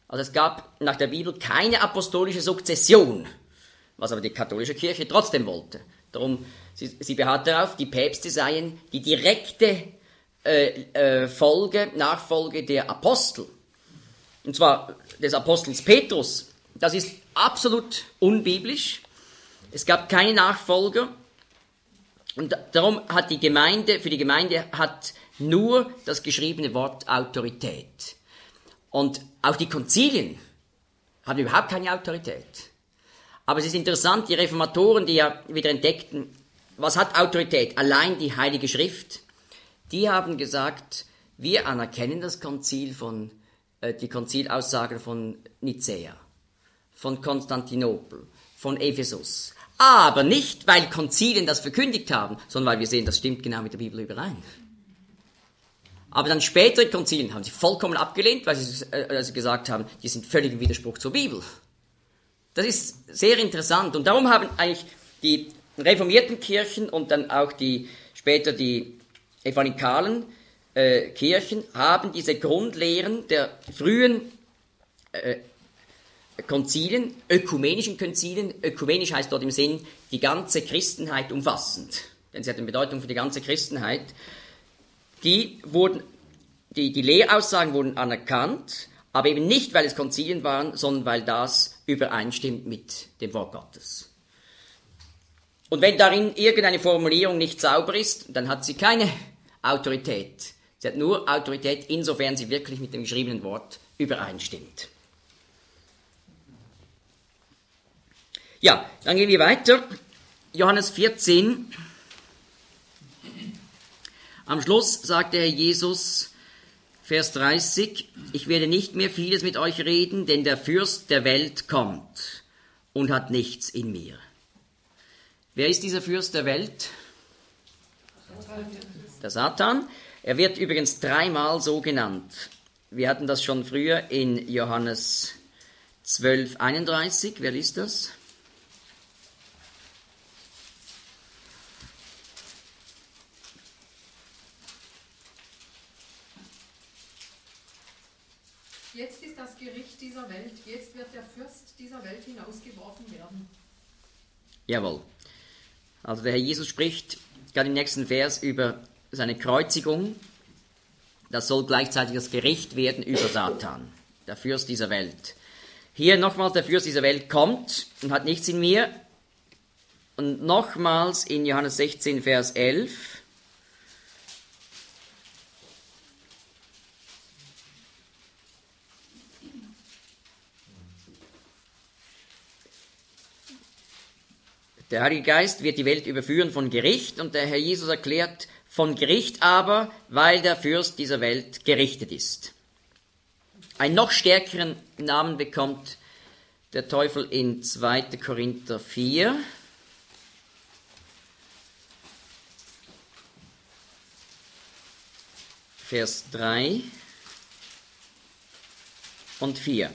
Also es gab nach der Bibel keine apostolische Sukzession, was aber die katholische Kirche trotzdem wollte. Darum, sie, sie beharrt darauf, die Päpste seien die direkte äh, äh, Folge, Nachfolge der Apostel. Und zwar des Apostels Petrus. Das ist absolut unbiblisch. Es gab keine Nachfolger. Und darum hat die Gemeinde, für die Gemeinde hat nur das geschriebene Wort Autorität. Und auch die Konzilien haben überhaupt keine Autorität. Aber es ist interessant, die Reformatoren, die ja wieder entdeckten, was hat Autorität? Allein die Heilige Schrift. Die haben gesagt, wir anerkennen das Konzil von, äh, die Konzilaussagen von Nicäa, von Konstantinopel, von Ephesus. Aber nicht, weil Konzilien das verkündigt haben, sondern weil wir sehen, das stimmt genau mit der Bibel überein. Aber dann spätere Konzilien haben sie vollkommen abgelehnt, weil sie, äh, weil sie gesagt haben, die sind völlig im Widerspruch zur Bibel. Das ist sehr interessant. Und darum haben eigentlich die reformierten Kirchen und dann auch die später die evangelikalen äh, Kirchen haben diese Grundlehren der frühen äh, Konzilien, ökumenischen Konzilien, ökumenisch heißt dort im Sinn, die ganze Christenheit umfassend, denn sie hat eine Bedeutung für die ganze Christenheit, die wurden, die, die Lehraussagen wurden anerkannt, aber eben nicht, weil es Konzilien waren, sondern weil das übereinstimmt mit dem Wort Gottes. Und wenn darin irgendeine Formulierung nicht sauber ist, dann hat sie keine Autorität. Sie hat nur Autorität, insofern sie wirklich mit dem geschriebenen Wort übereinstimmt. Ja, dann gehen wir weiter. Johannes vierzehn. Am Schluss sagt der Herr Jesus, Vers dreißig, ich werde nicht mehr vieles mit euch reden, denn der Fürst der Welt kommt und hat nichts in mir. Wer ist dieser Fürst der Welt? Der Satan. Er wird übrigens dreimal so genannt. Wir hatten das schon früher in Johannes zwölf, einunddreißig. Wer liest das? Jetzt ist das Gericht dieser Welt, jetzt wird der Fürst dieser Welt hinausgeworfen werden. Jawohl. Also der Herr Jesus spricht gerade im nächsten Vers über seine Kreuzigung. Das soll gleichzeitig das Gericht werden über Satan, der Fürst dieser Welt. Hier nochmals, der Fürst dieser Welt kommt und hat nichts in mir. Und nochmals in Johannes sechzehn, Vers elf. Der Heilige Geist wird die Welt überführen von Gericht und der Herr Jesus erklärt, von Gericht aber, weil der Fürst dieser Welt gerichtet ist. Einen noch stärkeren Namen bekommt der Teufel in zweiter Korinther vier. Vers drei und vier.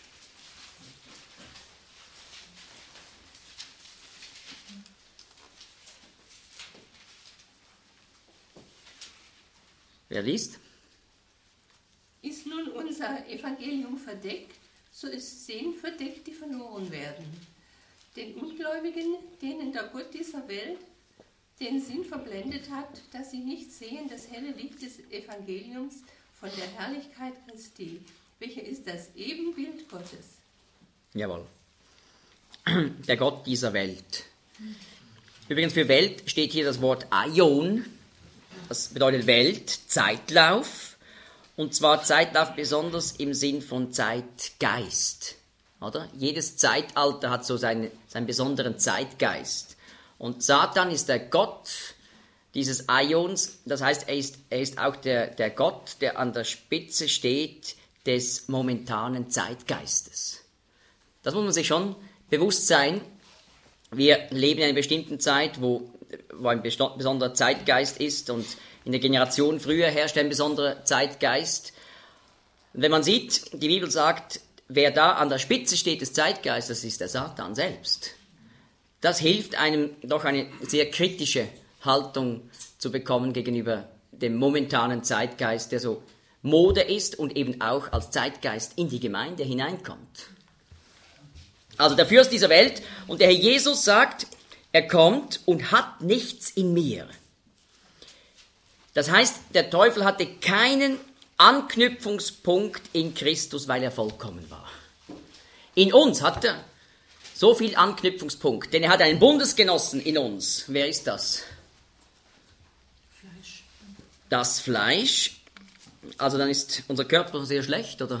Wer liest? Ist nun unser Evangelium verdeckt, so ist sehen verdeckt, die verloren werden. Den Ungläubigen, denen der Gott dieser Welt den Sinn verblendet hat, dass sie nicht sehen das helle Licht des Evangeliums von der Herrlichkeit Christi, welche ist das Ebenbild Gottes. Jawohl. Der Gott dieser Welt. Übrigens für Welt steht hier das Wort Aion. Das bedeutet Welt, Zeitlauf, und zwar Zeitlauf besonders im Sinn von Zeitgeist. Oder? Jedes Zeitalter hat so seine, seinen besonderen Zeitgeist. Und Satan ist der Gott dieses Aions, das heißt, er ist, er ist auch der, der Gott, der an der Spitze steht des momentanen Zeitgeistes. Das muss man sich schon bewusst sein. Wir leben in einer bestimmten Zeit, wo wo ein besonderer Zeitgeist ist und in der Generation früher herrscht ein besonderer Zeitgeist. Und wenn man sieht, die Bibel sagt, wer da an der Spitze steht des Zeitgeistes, ist der Satan selbst. Das hilft einem doch eine sehr kritische Haltung zu bekommen gegenüber dem momentanen Zeitgeist, der so Mode ist und eben auch als Zeitgeist in die Gemeinde hineinkommt. Also der Fürst dieser Welt, und der Herr Jesus sagt, er kommt und hat nichts in mir. Das heißt, der Teufel hatte keinen Anknüpfungspunkt in Christus, weil er vollkommen war. In uns hat er so viel Anknüpfungspunkt, denn er hat einen Bundesgenossen in uns. Wer ist das? Fleisch. Das Fleisch. Also dann ist unser Körper sehr schlecht, oder?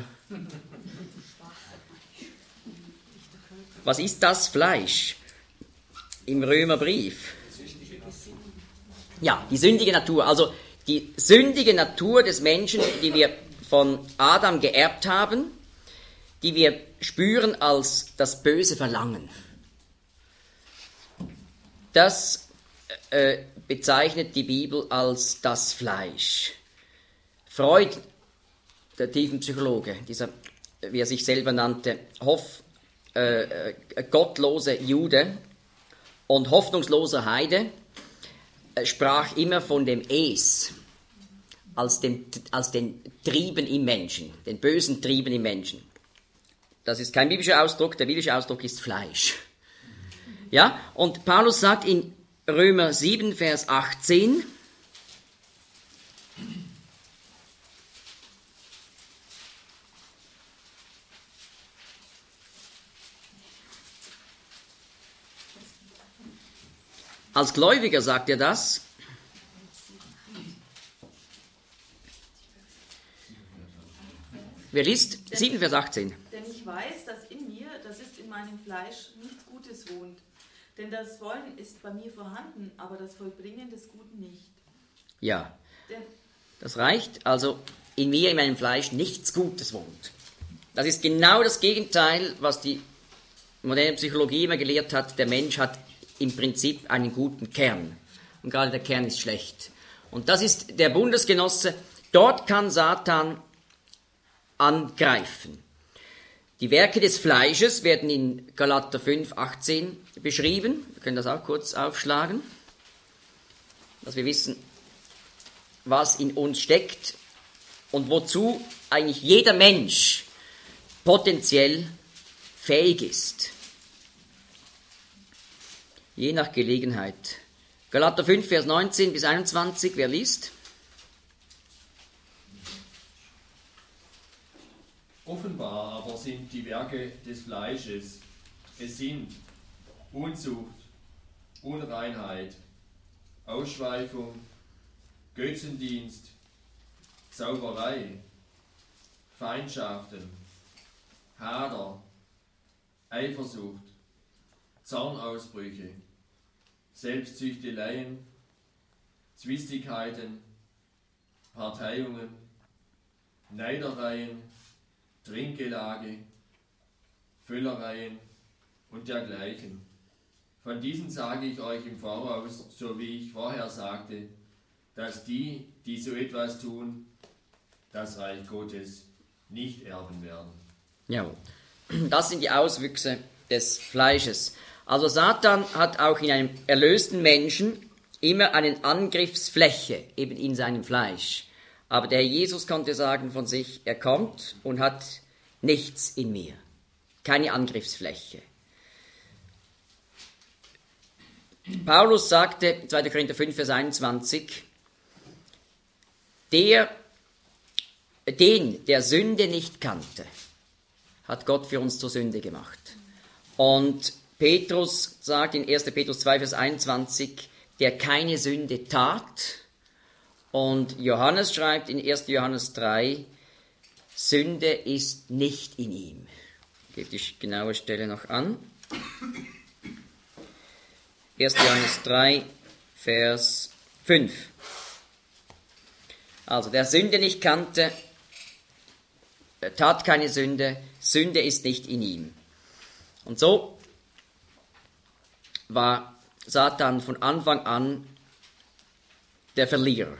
Was ist das Fleisch? Im Römerbrief. Ja, die sündige Natur. Also die sündige Natur des Menschen, die wir von Adam geerbt haben, die wir spüren als das böse Verlangen. Das äh, bezeichnet die Bibel als das Fleisch. Freud, der Tiefenpsychologe, dieser, wie er sich selber nannte, Hoff, äh, gottlose Jude und hoffnungsloser Heide, äh, sprach immer von dem Es, als, dem, als den Trieben im Menschen, den bösen Trieben im Menschen. Das ist kein biblischer Ausdruck, der biblische Ausdruck ist Fleisch. Ja, und Paulus sagt in Römer sieben, Vers achtzehn, als Gläubiger sagt er das. Wer liest? sieben, Vers achtzehn. Denn ich weiß, dass in mir, das ist in meinem Fleisch, nichts Gutes wohnt. Denn das Wollen ist bei mir vorhanden, aber das Vollbringen des Guten nicht. Ja, Denn das reicht. Also in mir, in meinem Fleisch, nichts Gutes wohnt. Das ist genau das Gegenteil, was die moderne Psychologie immer gelehrt hat. Der Mensch hat im Prinzip einen guten Kern. Und gerade der Kern ist schlecht. Und das ist der Bundesgenosse. Dort kann Satan angreifen. Die Werke des Fleisches werden in Galater fünf, achtzehn beschrieben. Wir können das auch kurz aufschlagen, dass wir wissen, was in uns steckt und wozu eigentlich jeder Mensch potenziell fähig ist. Je nach Gelegenheit. Galater fünf, Vers neunzehn bis einundzwanzig, wer liest? Offenbar aber sind die Werke des Fleisches, es sind Unzucht, Unreinheit, Ausschweifung, Götzendienst, Zauberei, Feindschaften, Hader, Eifersucht, Zornausbrüche, Selbstsüchteleien, Zwistigkeiten, Parteiungen, Neidereien, Trinkgelage, Völlereien und dergleichen. Von diesen sage ich euch im Voraus, so wie ich vorher sagte, dass die, die so etwas tun, das Reich Gottes nicht erben werden. Ja, das sind die Auswüchse des Fleisches. Also Satan hat auch in einem erlösten Menschen immer eine Angriffsfläche, eben in seinem Fleisch. Aber der Jesus konnte sagen von sich, er kommt und hat nichts in mir. Keine Angriffsfläche. Paulus sagte, zweiter Korinther fünf, Vers einundzwanzig, der, den der Sünde nicht kannte, hat Gott für uns zur Sünde gemacht. Und Petrus sagt in erster Petrus zwei, Vers einundzwanzig, der keine Sünde tat. Und Johannes schreibt in erster Johannes drei, Sünde ist nicht in ihm. Ich gebe die genaue Stelle noch an. erster Johannes drei, Vers fünf. Also, der Sünde nicht kannte, tat keine Sünde, Sünde ist nicht in ihm. Und so war Satan von Anfang an der Verlierer.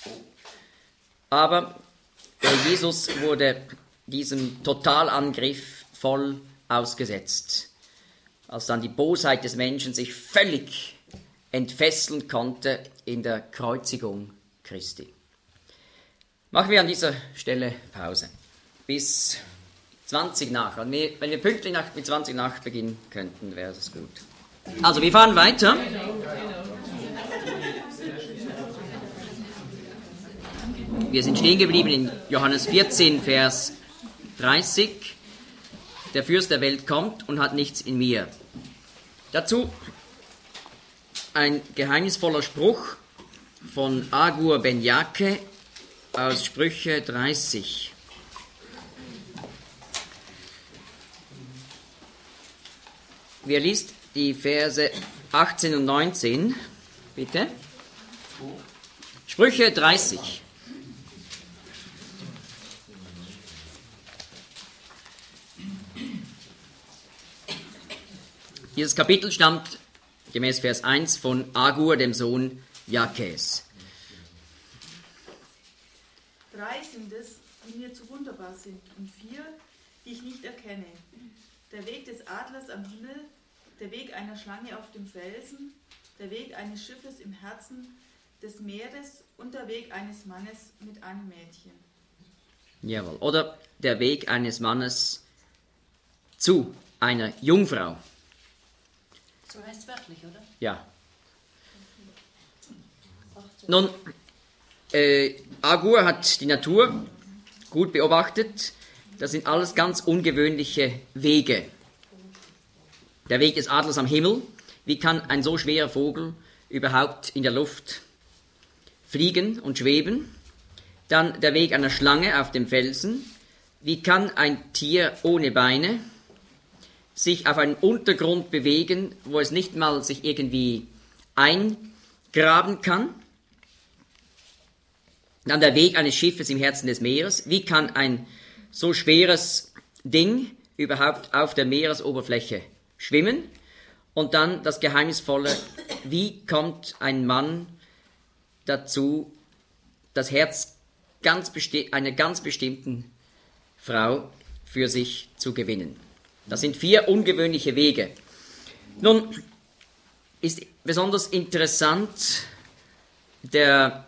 Aber Jesus wurde diesem Totalangriff voll ausgesetzt, als dann die Bosheit des Menschen sich völlig entfesseln konnte in der Kreuzigung Christi. Machen wir an dieser Stelle Pause. Bis zwanzig nach. Wenn wir, wenn wir pünktlich nach, mit zwanzig nach beginnen könnten, wäre es gut. Also, wir fahren weiter. Wir sind stehen geblieben in Johannes vierzehn, Vers dreißig. Der Fürst der Welt kommt und hat nichts in mir. Dazu ein geheimnisvoller Spruch von Agur Ben Jake aus Sprüche dreißig. Wer liest die Verse achtzehn und neunzehn, bitte? Sprüche dreißig. Dieses Kapitel stammt gemäß Vers eins von Agur, dem Sohn Jakes. Drei sind es, die mir zu wunderbar sind, und vier, die ich nicht erkenne. Der Weg des Adlers am Himmel, der Weg einer Schlange auf dem Felsen, der Weg eines Schiffes im Herzen des Meeres und der Weg eines Mannes mit einem Mädchen. Jawohl. Oder der Weg eines Mannes zu einer Jungfrau. So heißt es wörtlich, oder? Ja. Nun, äh, Agur hat die Natur gut beobachtet. Das sind alles ganz ungewöhnliche Wege. Der Weg des Adlers am Himmel. Wie kann ein so schwerer Vogel überhaupt in der Luft fliegen und schweben? Dann der Weg einer Schlange auf dem Felsen. Wie kann ein Tier ohne Beine sich auf einem Untergrund bewegen, wo es nicht mal sich irgendwie eingraben kann? Dann der Weg eines Schiffes im Herzen des Meeres. Wie kann ein so schweres Ding überhaupt auf der Meeresoberfläche schwimmen? Und dann das Geheimnisvolle, wie kommt ein Mann dazu, das Herz ganz besti- einer ganz bestimmten Frau für sich zu gewinnen? Das sind vier ungewöhnliche Wege. Nun ist besonders interessant der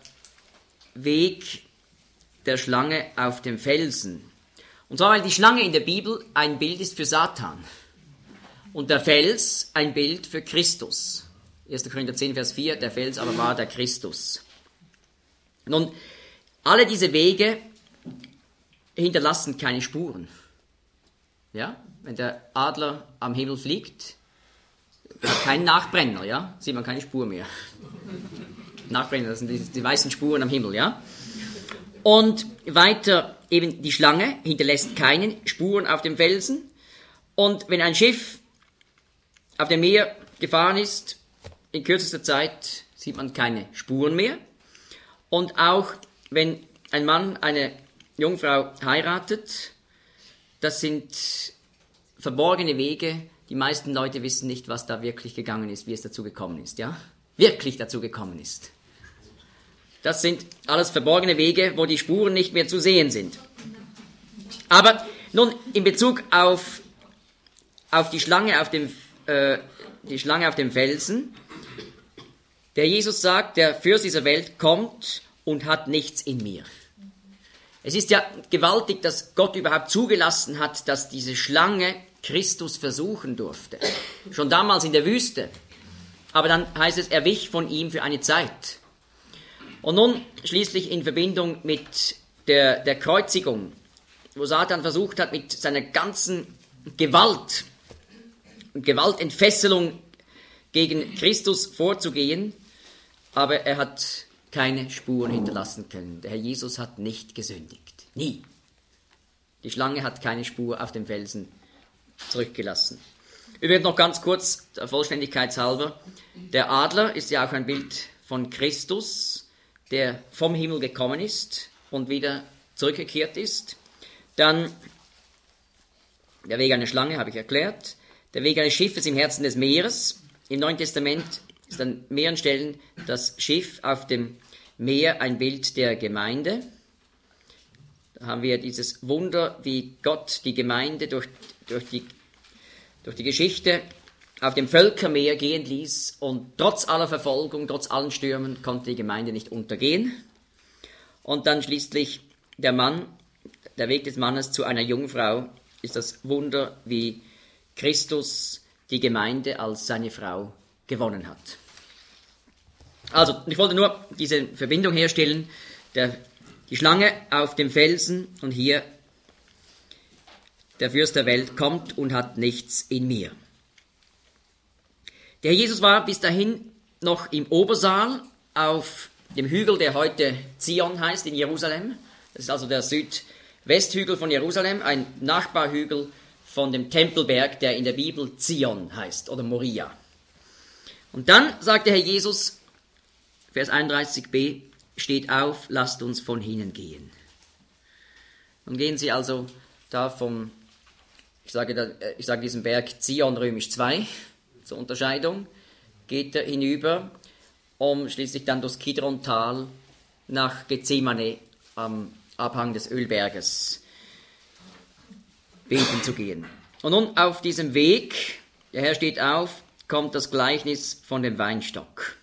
Weg der Schlange auf dem Felsen. Und zwar, weil die Schlange in der Bibel ein Bild ist für Satan und der Fels ein Bild für Christus. erster Korinther zehn, Vers vier, der Fels aber war der Christus. Nun, alle diese Wege hinterlassen keine Spuren. Ja? Wenn der Adler am Himmel fliegt, kein Nachbrenner, ja? Sieht man keine Spur mehr. Nachbrenner, das sind die, die weißen Spuren am Himmel, ja? Und weiter eben die Schlange hinterlässt keine Spuren auf dem Felsen. Und wenn ein Schiff auf dem Meer gefahren ist, in kürzester Zeit sieht man keine Spuren mehr. Und auch wenn ein Mann eine Jungfrau heiratet, das sind verborgene Wege. Die meisten Leute wissen nicht, was da wirklich gegangen ist, wie es dazu gekommen ist, ja? Wirklich dazu gekommen ist. Das sind alles verborgene Wege, wo die Spuren nicht mehr zu sehen sind. Aber nun in Bezug auf, auf die Schlange auf dem, äh, die Schlange auf dem Felsen, der Jesus sagt, der Fürst dieser Welt kommt und hat nichts in mir. Es ist ja gewaltig, dass Gott überhaupt zugelassen hat, dass diese Schlange Christus versuchen durfte. Schon damals in der Wüste. Aber dann heißt es, er wich von ihm für eine Zeit. Und nun schließlich in Verbindung mit der, der Kreuzigung, wo Satan versucht hat, mit seiner ganzen Gewalt und Gewaltentfesselung gegen Christus vorzugehen, aber er hat keine Spuren hinterlassen können. Der Herr Jesus hat nicht gesündigt. Nie. Die Schlange hat keine Spur auf dem Felsen zurückgelassen. Übrigens noch ganz kurz, der Vollständigkeit halber. Der Adler ist ja auch ein Bild von Christus, der vom Himmel gekommen ist und wieder zurückgekehrt ist. Dann der Weg einer Schlange, habe ich erklärt. Der Weg eines Schiffes im Herzen des Meeres. Im Neuen Testament ist an mehreren Stellen das Schiff auf dem Meer ein Bild der Gemeinde. Da haben wir dieses Wunder, wie Gott die Gemeinde durch, durch, die, durch die Geschichte auf dem Völkermeer gehen ließ und trotz aller Verfolgung, trotz allen Stürmen konnte die Gemeinde nicht untergehen. Und dann schließlich der Mann, der Weg des Mannes zu einer Jungfrau ist das Wunder, wie Christus die Gemeinde als seine Frau gewonnen hat. Also, ich wollte nur diese Verbindung herstellen, der, die Schlange auf dem Felsen und hier der Fürst der Welt kommt und hat nichts in mir. Der Herr Jesus war bis dahin noch im Obersaal auf dem Hügel, der heute Zion heißt in Jerusalem. Das ist also der Südwesthügel von Jerusalem, ein Nachbarhügel von dem Tempelberg, der in der Bibel Zion heißt oder Moria. Und dann sagt der Herr Jesus, Vers einunddreißig b, steht auf, lasst uns von hinnen gehen. Nun gehen sie also da vom, ich sage, da, ich sage diesen Berg Zion römisch zwei, zur Unterscheidung, geht er hinüber, um schließlich dann durchs Kidron-Tal nach Gethsemane am Abhang des Ölberges beten zu gehen. Und nun auf diesem Weg, der Herr steht auf, kommt das Gleichnis von dem Weinstock.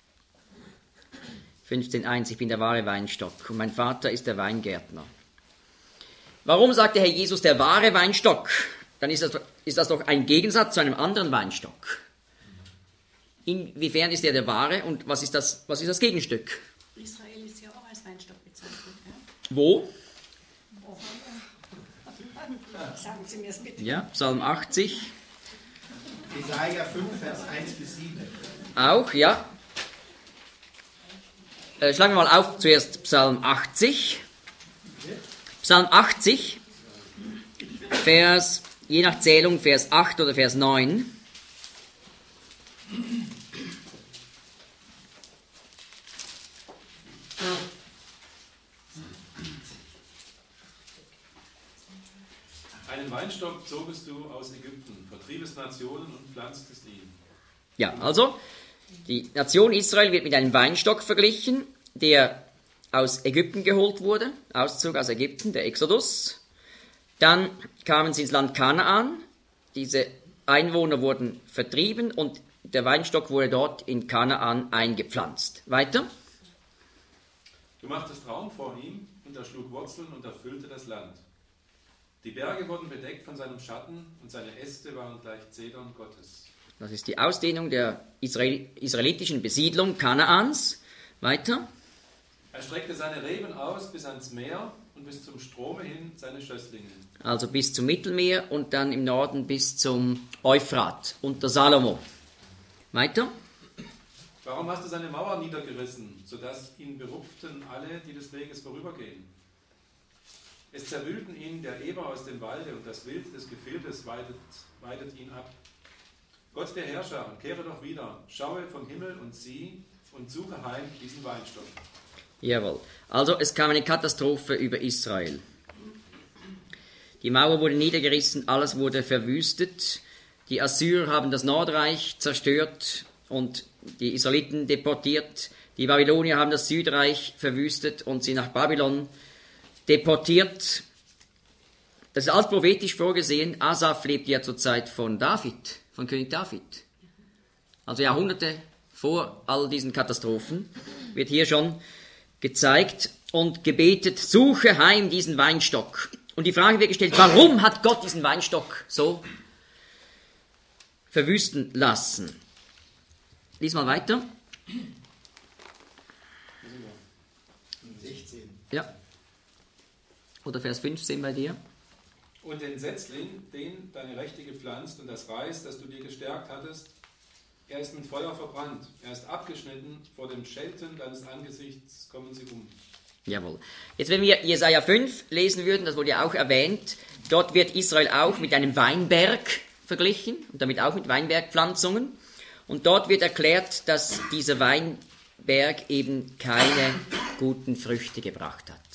fünfzehn eins, ich bin der wahre Weinstock und mein Vater ist der Weingärtner. Warum sagt der Herr Jesus der wahre Weinstock? Dann ist das, ist das doch ein Gegensatz zu einem anderen Weinstock. Inwiefern ist er der wahre und was ist das, was ist das Gegenstück? Israel ist ja auch als Weinstock bezeichnet. Ja? Wo? Sagen Sie mir es bitte. Ja, Psalm achtzig. Jesaja fünf, Vers eins bis sieben. Auch, ja. Äh, schlagen wir mal auf zuerst Psalm achtzig. Psalm achtzig, Vers, je nach Zählung, Vers acht oder Vers neun. Einen Weinstock zogest du aus Ägypten, vertriebest Nationen und pflanztest ihn. Ja, also, die Nation Israel wird mit einem Weinstock verglichen, der aus Ägypten geholt wurde, Auszug aus Ägypten, der Exodus. Dann kamen sie ins Land Kanaan, diese Einwohner wurden vertrieben und der Weinstock wurde dort in Kanaan eingepflanzt. Weiter. Du machtest Raum vor ihm und er schlug Wurzeln und erfüllte das Land. Die Berge wurden bedeckt von seinem Schatten und seine Äste waren gleich Zedern Gottes. Das ist die Ausdehnung der Israel- israelitischen Besiedlung Kanaans. Weiter. Er streckte seine Reben aus bis ans Meer und bis zum Strome hin seine Schösslinge. Also bis zum Mittelmeer und dann im Norden bis zum Euphrat unter Salomo. Weiter. Warum hast du seine Mauer niedergerissen, sodass ihn berupften alle, die des Weges vorübergehen? Es zerwühlten ihn der Eber aus dem Walde und das Wild des Gefildes weidet, weidet ihn ab. Gott der Herrscher, kehre doch wieder, schaue vom Himmel und sieh und suche heim diesen Weinstock. Jawohl. Also es kam eine Katastrophe über Israel. Die Mauer wurde niedergerissen, alles wurde verwüstet. Die Assyrer haben das Nordreich zerstört und die Israeliten deportiert. Die Babylonier haben das Südreich verwüstet und sie nach Babylon deportiert. Das ist alles prophetisch vorgesehen. Asaf lebt ja zur Zeit von David, von König David. Also Jahrhunderte vor all diesen Katastrophen wird hier schon gezeigt und gebetet, suche heim diesen Weinstock. Und die Frage wird gestellt, warum hat Gott diesen Weinstock so verwüsten lassen? Lies mal weiter. sechzehn. Ja. Oder Vers fünfzehn bei dir. Und den Setzling, den deine Rechte gepflanzt und das Reis, das du dir gestärkt hattest, er ist mit Feuer verbrannt, er ist abgeschnitten, vor dem Schelten deines Angesichts kommen sie um. Jawohl. Jetzt, wenn wir Jesaja fünf lesen würden, das wurde ja auch erwähnt, dort wird Israel auch mit einem Weinberg verglichen und damit auch mit Weinbergpflanzungen. Und dort wird erklärt, dass dieser Weinberg eben keine guten Früchte gebracht hat.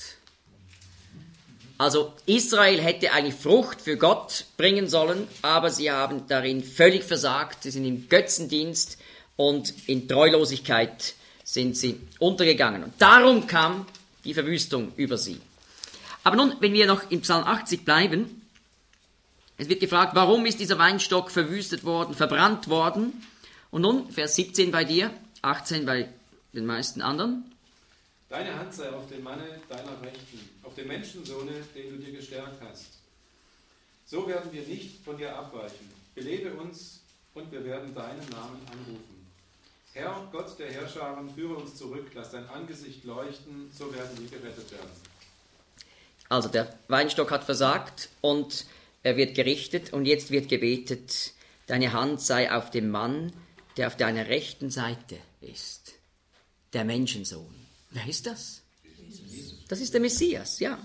Also Israel hätte eigentlich Frucht für Gott bringen sollen, aber sie haben darin völlig versagt. Sie sind im Götzendienst und in Treulosigkeit sind sie untergegangen. Und darum kam die Verwüstung über sie. Aber nun, wenn wir noch im Psalm achtzig bleiben, es wird gefragt, warum ist dieser Weinstock verwüstet worden, verbrannt worden? Und nun, Vers siebzehn bei dir, achtzehn bei den meisten anderen. Deine Hand sei auf dem Manne deiner Rechten, auf dem Menschensohne, den du dir gestärkt hast. So werden wir nicht von dir abweichen. Belebe uns und wir werden deinen Namen anrufen. Herr, Gott der Herrscharen, führe uns zurück, lass dein Angesicht leuchten, so werden wir gerettet werden. Also der Weinstock hat versagt und er wird gerichtet und jetzt wird gebetet, deine Hand sei auf dem Mann, der auf deiner rechten Seite ist. Der Menschensohn. Wer ist das? Das ist der Messias, ja.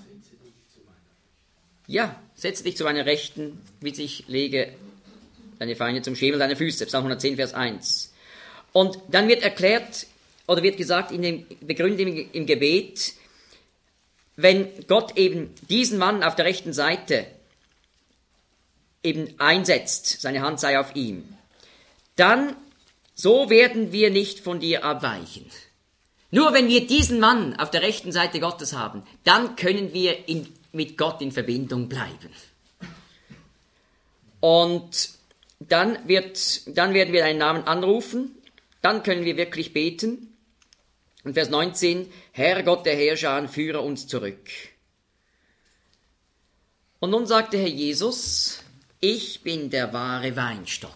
Ja, setze dich zu meiner Rechten, wie ich lege deine Feinde zum Schemel deiner Füße. Psalm hundertzehn, Vers eins. Und dann wird erklärt, oder wird gesagt, in dem, begründet im, im Gebet, wenn Gott eben diesen Mann auf der rechten Seite eben einsetzt, seine Hand sei auf ihm, dann so werden wir nicht von dir abweichen. Nur wenn wir diesen Mann auf der rechten Seite Gottes haben, dann können wir in, mit Gott in Verbindung bleiben. Und dann, wird, dann werden wir deinen Namen anrufen, dann können wir wirklich beten. Und Vers neunzehn, Herr Gott der Herrscher, führe uns zurück. Und nun sagt der Herr Jesus, ich bin der wahre Weinstock.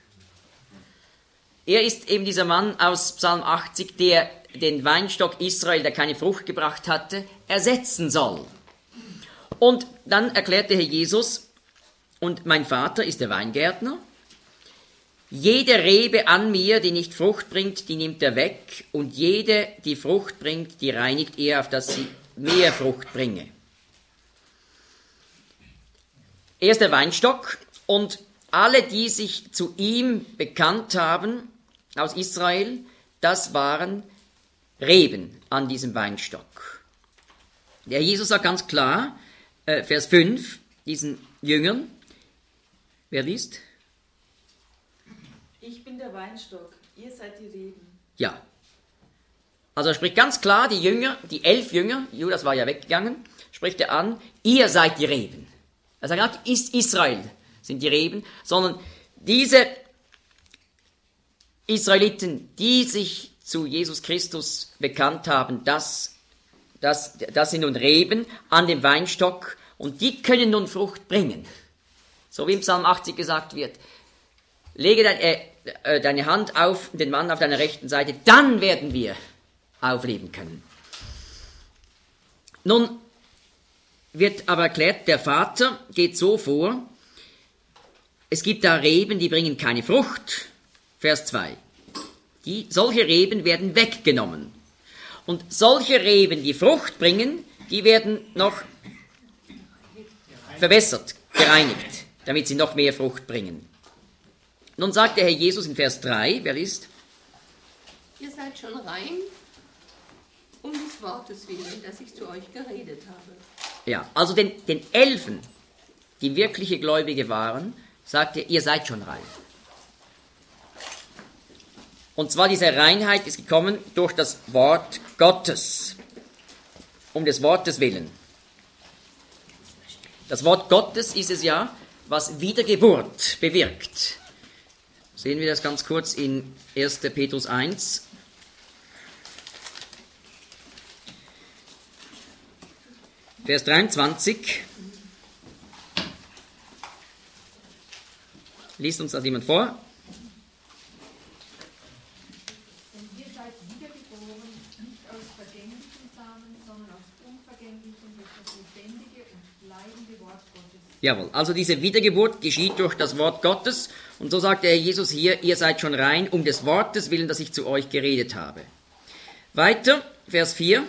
Er ist eben dieser Mann aus Psalm achtzig, der den Weinstock Israel, der keine Frucht gebracht hatte, ersetzen soll. Und dann erklärt der Herr Jesus, und mein Vater ist der Weingärtner. Jede Rebe an mir, die nicht Frucht bringt, die nimmt er weg, und jede, die Frucht bringt, die reinigt er, auf dass sie mehr Frucht bringe. Er ist der Weinstock, und alle, die sich zu ihm bekannt haben, aus Israel, das waren Reben an diesem Weinstock. Der Jesus sagt ganz klar, äh, Vers fünf, diesen Jüngern, wer liest? Ich bin der Weinstock, ihr seid die Reben. Ja. Also er spricht ganz klar, die Jünger, die elf Jünger, Judas war ja weggegangen, spricht er an, ihr seid die Reben. Er sagt nicht, ist Israel sind die Reben, sondern diese Israeliten, die sich zu Jesus Christus bekannt haben, das, das, das sind nun Reben an dem Weinstock und die können nun Frucht bringen. So wie im Psalm achtzig gesagt wird, lege dein, äh, äh, deine Hand auf den Mann auf deiner rechten Seite, dann werden wir aufleben können. Nun wird aber erklärt, der Vater geht so vor, es gibt da Reben, die bringen keine Frucht. Vers zwei. Die, solche Reben werden weggenommen. Und solche Reben, die Frucht bringen, die werden noch verbessert, gereinigt, damit sie noch mehr Frucht bringen. Nun sagt der Herr Jesus in Vers drei, wer liest? Ihr seid schon rein, um des Wortes willen, das ich zu euch geredet habe. Ja, also den, den Elfen, die wirkliche Gläubige waren, sagt er, ihr seid schon rein. Und zwar diese Reinheit ist gekommen durch das Wort Gottes, um des Wortes willen. Das Wort Gottes ist es ja, was Wiedergeburt bewirkt. Sehen wir das ganz kurz in erster Petrus eins. Vers dreiundzwanzig. Liest uns das jemand vor? Denn ihr seid wiedergeboren, nicht aus vergänglichem Samen, sondern aus unvergänglichem, durch das lebendige und bleibende Wort Gottes. Jawohl, also diese Wiedergeburt geschieht durch das Wort Gottes. Und so sagt der Herr Jesus hier, ihr seid schon rein, um des Wortes willen, das ich zu euch geredet habe. Weiter, Vers vier.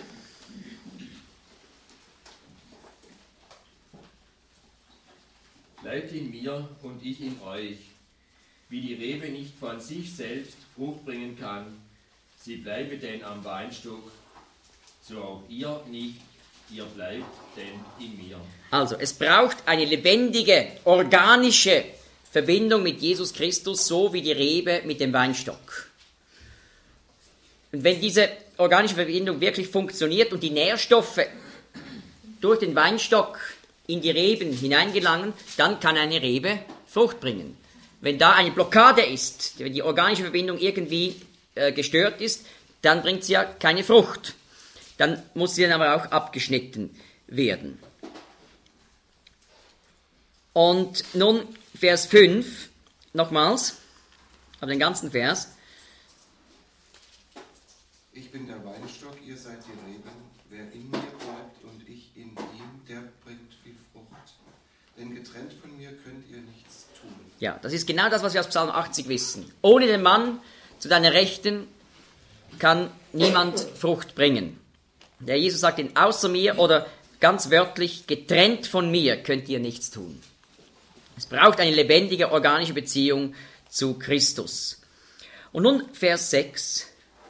Bleibt in mir und ich in euch. Wie die Rebe nicht von sich selbst Frucht bringen kann, sie bleibe denn am Weinstock, so auch ihr nicht, ihr bleibt denn in mir. Also, es braucht eine lebendige, organische Verbindung mit Jesus Christus, so wie die Rebe mit dem Weinstock. Und wenn diese organische Verbindung wirklich funktioniert und die Nährstoffe durch den Weinstock in die Reben hineingelangen, dann kann eine Rebe Frucht bringen. Wenn da eine Blockade ist, wenn die organische Verbindung irgendwie äh, gestört ist, dann bringt sie ja keine Frucht. dann muss sie dann aber auch abgeschnitten werden. Und nun Vers fünf, nochmals, aber den ganzen Vers. Ich bin der Weinstock, ihr seid die Reben. Wer in mir bleibt und ich in ihm, der bringt viel Frucht. Denn getrennt von mir könnt ihr nichts tun. Ja, das ist genau das, was wir aus Psalm achtzig wissen. Ohne den Mann zu deiner Rechten kann niemand Frucht bringen. Der Jesus sagt ihn, außer mir oder ganz wörtlich, getrennt von mir könnt ihr nichts tun. Es braucht eine lebendige, organische Beziehung zu Christus. Und nun Vers sechs.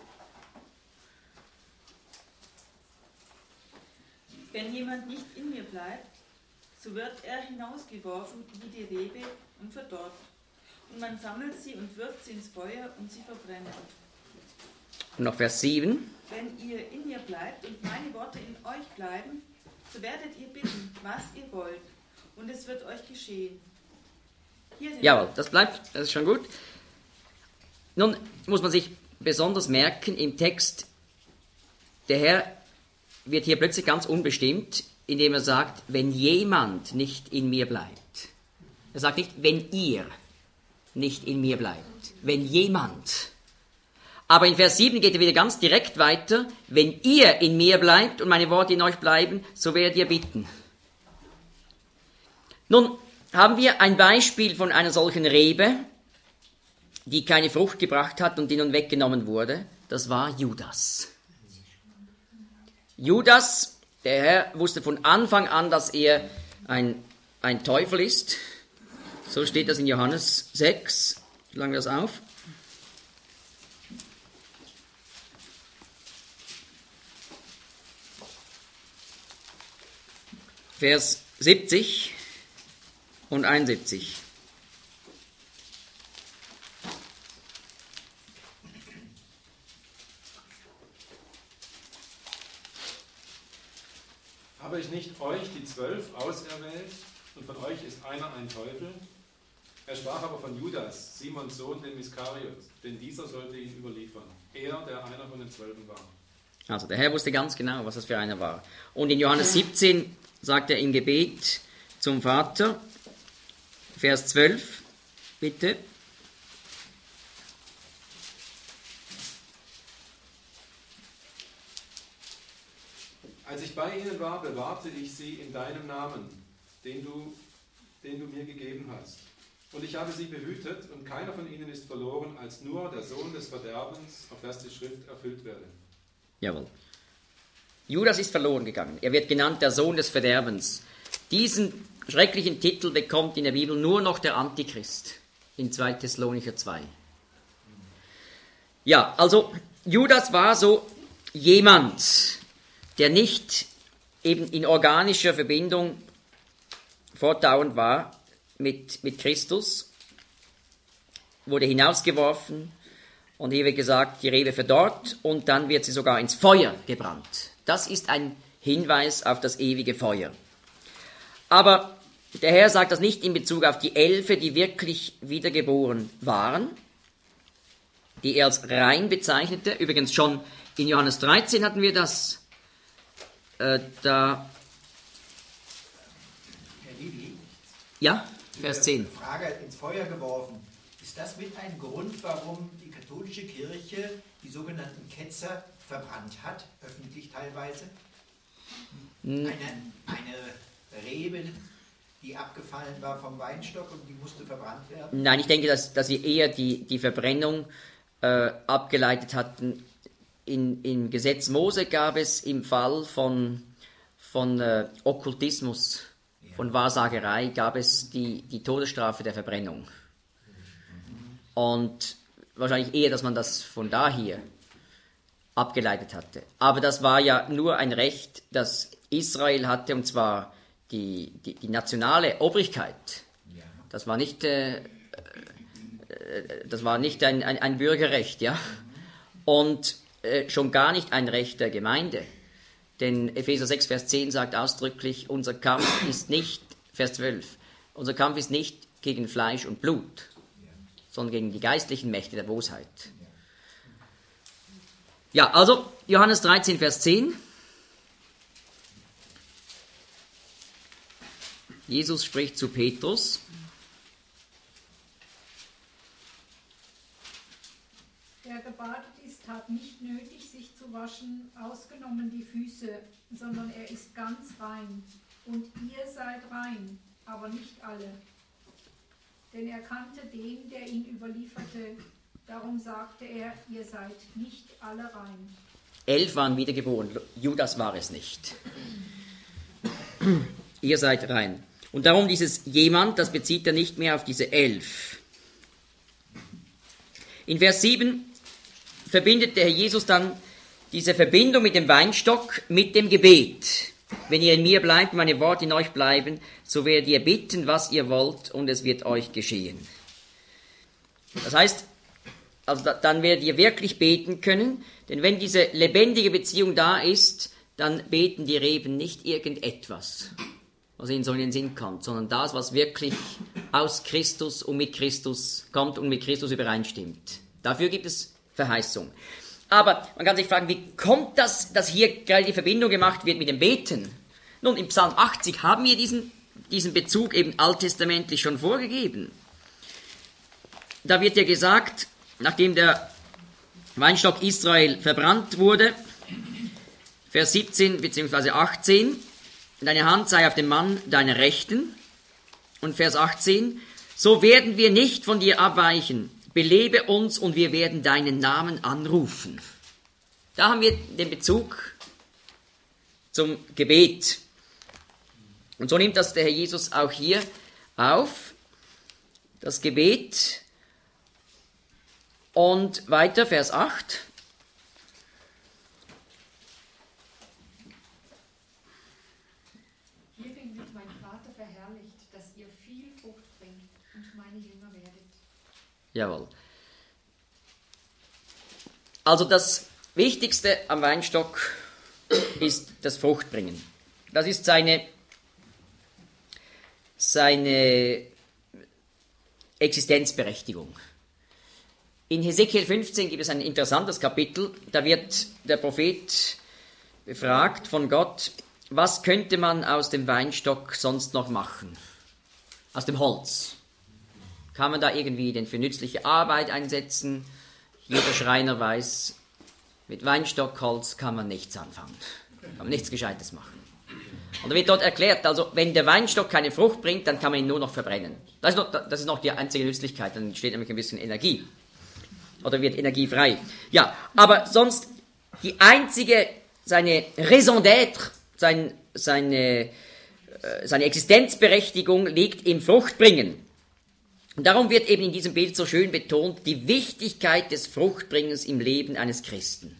Wenn jemand nicht in mir bleibt, so wird er hinausgeworfen wie die Rebe und verdorrt. Und man sammelt sie und wirft sie ins Feuer und sie verbrennen. Und noch Vers sieben. Wenn ihr in mir bleibt und meine Worte in euch bleiben, so werdet ihr bitten, was ihr wollt, und es wird euch geschehen. Jawohl, das bleibt, das ist schon gut. Nun muss man sich besonders merken im Text, der Herr wird hier plötzlich ganz unbestimmt, indem er sagt, wenn jemand nicht in mir bleibt. Er sagt nicht, wenn ihr nicht in mir bleibt, wenn jemand. Aber in Vers sieben geht er wieder ganz direkt weiter, wenn ihr in mir bleibt und meine Worte in euch bleiben, so werdet ihr bitten. Nun haben wir ein Beispiel von einer solchen Rebe, die keine Frucht gebracht hat und die nun weggenommen wurde. Das war Judas. Judas, der Herr wusste von Anfang an, dass er ein, ein Teufel ist. So steht das in Johannes sechs. Schlagen wir das auf. Vers siebzig und einundsiebzig. Habe ich nicht euch, die Zwölf, auserwählt, und von euch ist einer ein Teufel? Er sprach aber von Judas, Simons Sohn, dem Iskariot, denn dieser sollte ihn überliefern. Er, der einer von den Zwölfen war. Also der Herr wusste ganz genau, was das für einer war. Und in Johannes siebzehn sagt er im Gebet zum Vater, Vers zwölf, bitte. Als ich bei ihnen war, bewahrte ich sie in deinem Namen, den du, den du mir gegeben hast. Und ich habe sie behütet, und keiner von ihnen ist verloren, als nur der Sohn des Verderbens, auf das die Schrift erfüllt werde. Jawohl. Judas ist verloren gegangen. Er wird genannt der Sohn des Verderbens. Diesen schrecklichen Titel bekommt in der Bibel nur noch der Antichrist in zweiter Thessalonicher zwei. Ja, also Judas war so jemand, der nicht eben in organischer Verbindung fortdauernd war mit, mit Christus, wurde hinausgeworfen und hier wird gesagt, die Rebe verdorrt und dann wird sie sogar ins Feuer gebrannt. Das ist ein Hinweis auf das ewige Feuer. Aber der Herr sagt das nicht in Bezug auf die Elfe, die wirklich wiedergeboren waren, die er als rein bezeichnete. Übrigens schon in Johannes dreizehn hatten wir das. Äh, da. Herr Lili? Ja, Vers zehn. Frage ins Feuer geworfen. Ist das mit ein Grund, warum die katholische Kirche die sogenannten Ketzer verbrannt hat, öffentlich teilweise? Hm. Eine, eine Rebe, die abgefallen war vom Weinstock und die musste verbrannt werden? Nein, ich denke, dass, dass sie eher die, die Verbrennung äh, abgeleitet hatten. In, Im Gesetz Mose gab es im Fall von, von äh, Okkultismus, ja. von Wahrsagerei, gab es die, die Todesstrafe der Verbrennung. Und wahrscheinlich eher, dass man das von daher abgeleitet hatte. Aber das war ja nur ein Recht, das Israel hatte, und zwar die, die, die nationale Obrigkeit. Das war nicht, äh, äh, das war nicht ein, ein, ein Bürgerrecht, ja. Und äh, schon gar nicht ein Recht der Gemeinde. Denn Epheser sechs, Vers zehn sagt ausdrücklich, unser Kampf ist nicht, Vers zwölf, unser Kampf ist nicht gegen Fleisch und Blut, sondern gegen die geistlichen Mächte der Bosheit. Ja, also Johannes dreizehn, Vers zehn. Jesus spricht zu Petrus. Wer gebadet ist, hat nicht nötig, sich zu waschen, ausgenommen die Füße, sondern er ist ganz rein. Und ihr seid rein, aber nicht alle. Denn er kannte den, der ihn überlieferte. Darum sagte er, ihr seid nicht alle rein. Elf waren wiedergeboren, Judas war es nicht. Ihr seid rein. Und darum dieses jemand, das bezieht er nicht mehr auf diese elf. In Vers sieben verbindet der Herr Jesus dann diese Verbindung mit dem Weinstock mit dem Gebet. Wenn ihr in mir bleibt, meine Worte in euch bleiben, so werdet ihr bitten, was ihr wollt, und es wird euch geschehen. Das heißt, also da, dann werdet ihr wirklich beten können, denn wenn diese lebendige Beziehung da ist, dann beten die Reben nicht irgendetwas, was ihnen so in den Sinn kommt, sondern das, was wirklich aus Christus und mit Christus kommt und mit Christus übereinstimmt. Dafür gibt es Verheißung. Aber man kann sich fragen, wie kommt das, dass hier gerade die Verbindung gemacht wird mit dem Beten? Nun, im Psalm achtzig haben wir diesen, diesen Bezug eben alttestamentlich schon vorgegeben. Da wird ja gesagt, nachdem der Weinstock Israel verbrannt wurde, Vers siebzehn bzw. achtzehn, deine Hand sei auf dem Mann deiner Rechten. Und Vers achtzehn, so werden wir nicht von dir abweichen. Belebe uns und wir werden deinen Namen anrufen. Da haben wir den Bezug zum Gebet. Und so nimmt das der Herr Jesus auch hier auf, das Gebet. Und weiter, Vers acht. Hierin wird mein Vater verherrlicht, dass ihr viel Frucht bringt und meine Jünger werdet. Jawohl. Also das Wichtigste am Weinstock ist das Fruchtbringen. Das ist seine, seine Existenzberechtigung. In Hesekiel fünfzehn gibt es ein interessantes Kapitel, da wird der Prophet befragt von Gott, was könnte man aus dem Weinstock sonst noch machen? Aus dem Holz. Kann man da irgendwie den für nützliche Arbeit einsetzen? Jeder Schreiner weiß, mit Weinstockholz kann man nichts anfangen. Kann man nichts Gescheites machen. Und da wird dort erklärt, also wenn der Weinstock keine Frucht bringt, dann kann man ihn nur noch verbrennen. Das ist noch, das ist noch die einzige Nützlichkeit, dann entsteht nämlich ein bisschen Energie. Oder wird energiefrei. Ja, aber sonst die einzige, seine Raison d'être, sein, seine, seine Existenzberechtigung liegt im Fruchtbringen. Und darum wird eben in diesem Bild so schön betont, die Wichtigkeit des Fruchtbringens im Leben eines Christen.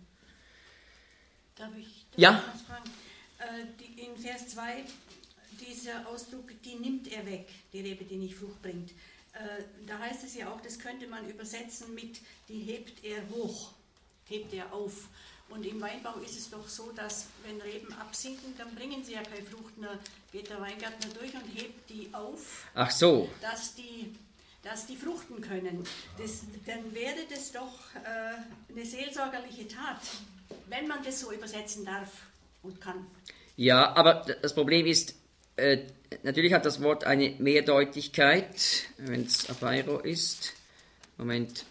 Darf ich darf ja? ich was fragen? Äh, die, in Vers zwei, dieser Ausdruck, die nimmt er weg, die Rebe, die nicht Frucht bringt. Äh, da heißt es ja auch, das könnte man übersetzen mit, die hebt er hoch, hebt er auf. Und im Weinbau ist es doch so, dass wenn Reben absinken, dann bringen sie ja keine Frucht, nur geht der Weingärtner durch und hebt die auf, Ach so. dass die, dass die fruchten können. Das, dann wäre das doch äh, eine seelsorgerliche Tat, wenn man das so übersetzen darf und kann. Ja, aber das Problem ist, äh, natürlich hat das Wort eine Mehrdeutigkeit, wenn es Abairo ist. Moment.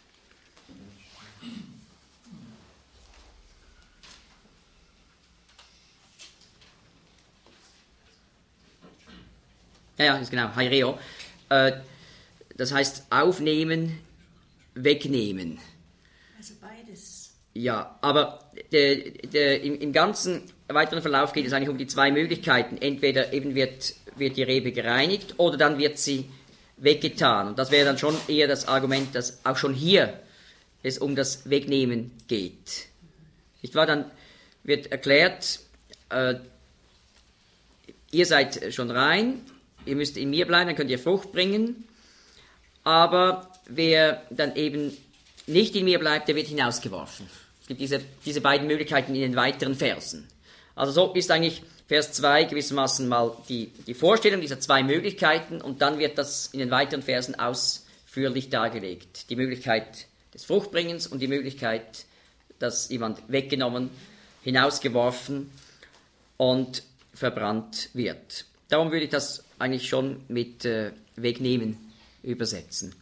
Ja, ja, ist genau, Haireo. Äh, das heißt aufnehmen, wegnehmen. Also beides. Ja, aber der, der, im, im ganzen weiteren Verlauf geht es eigentlich um die zwei Möglichkeiten. Entweder eben wird, wird die Rebe gereinigt oder dann wird sie weggetan. Und das wäre dann schon eher das Argument, dass auch schon hier es um das Wegnehmen geht. Nicht wahr? Dann wird erklärt, äh, ihr seid schon rein, ihr müsst in mir bleiben, dann könnt ihr Frucht bringen. Aber wer dann eben nicht in mir bleibt, der wird hinausgeworfen. Es gibt diese, diese beiden Möglichkeiten in den weiteren Versen. Also so ist eigentlich Vers zwei gewissermaßen mal die, die Vorstellung dieser zwei Möglichkeiten und dann wird das in den weiteren Versen ausführlich dargelegt. Die Möglichkeit des Fruchtbringens und die Möglichkeit, dass jemand weggenommen, hinausgeworfen und verbrannt wird. darum würde ich das eigentlich schon mit äh, wegnehmen übersetzen.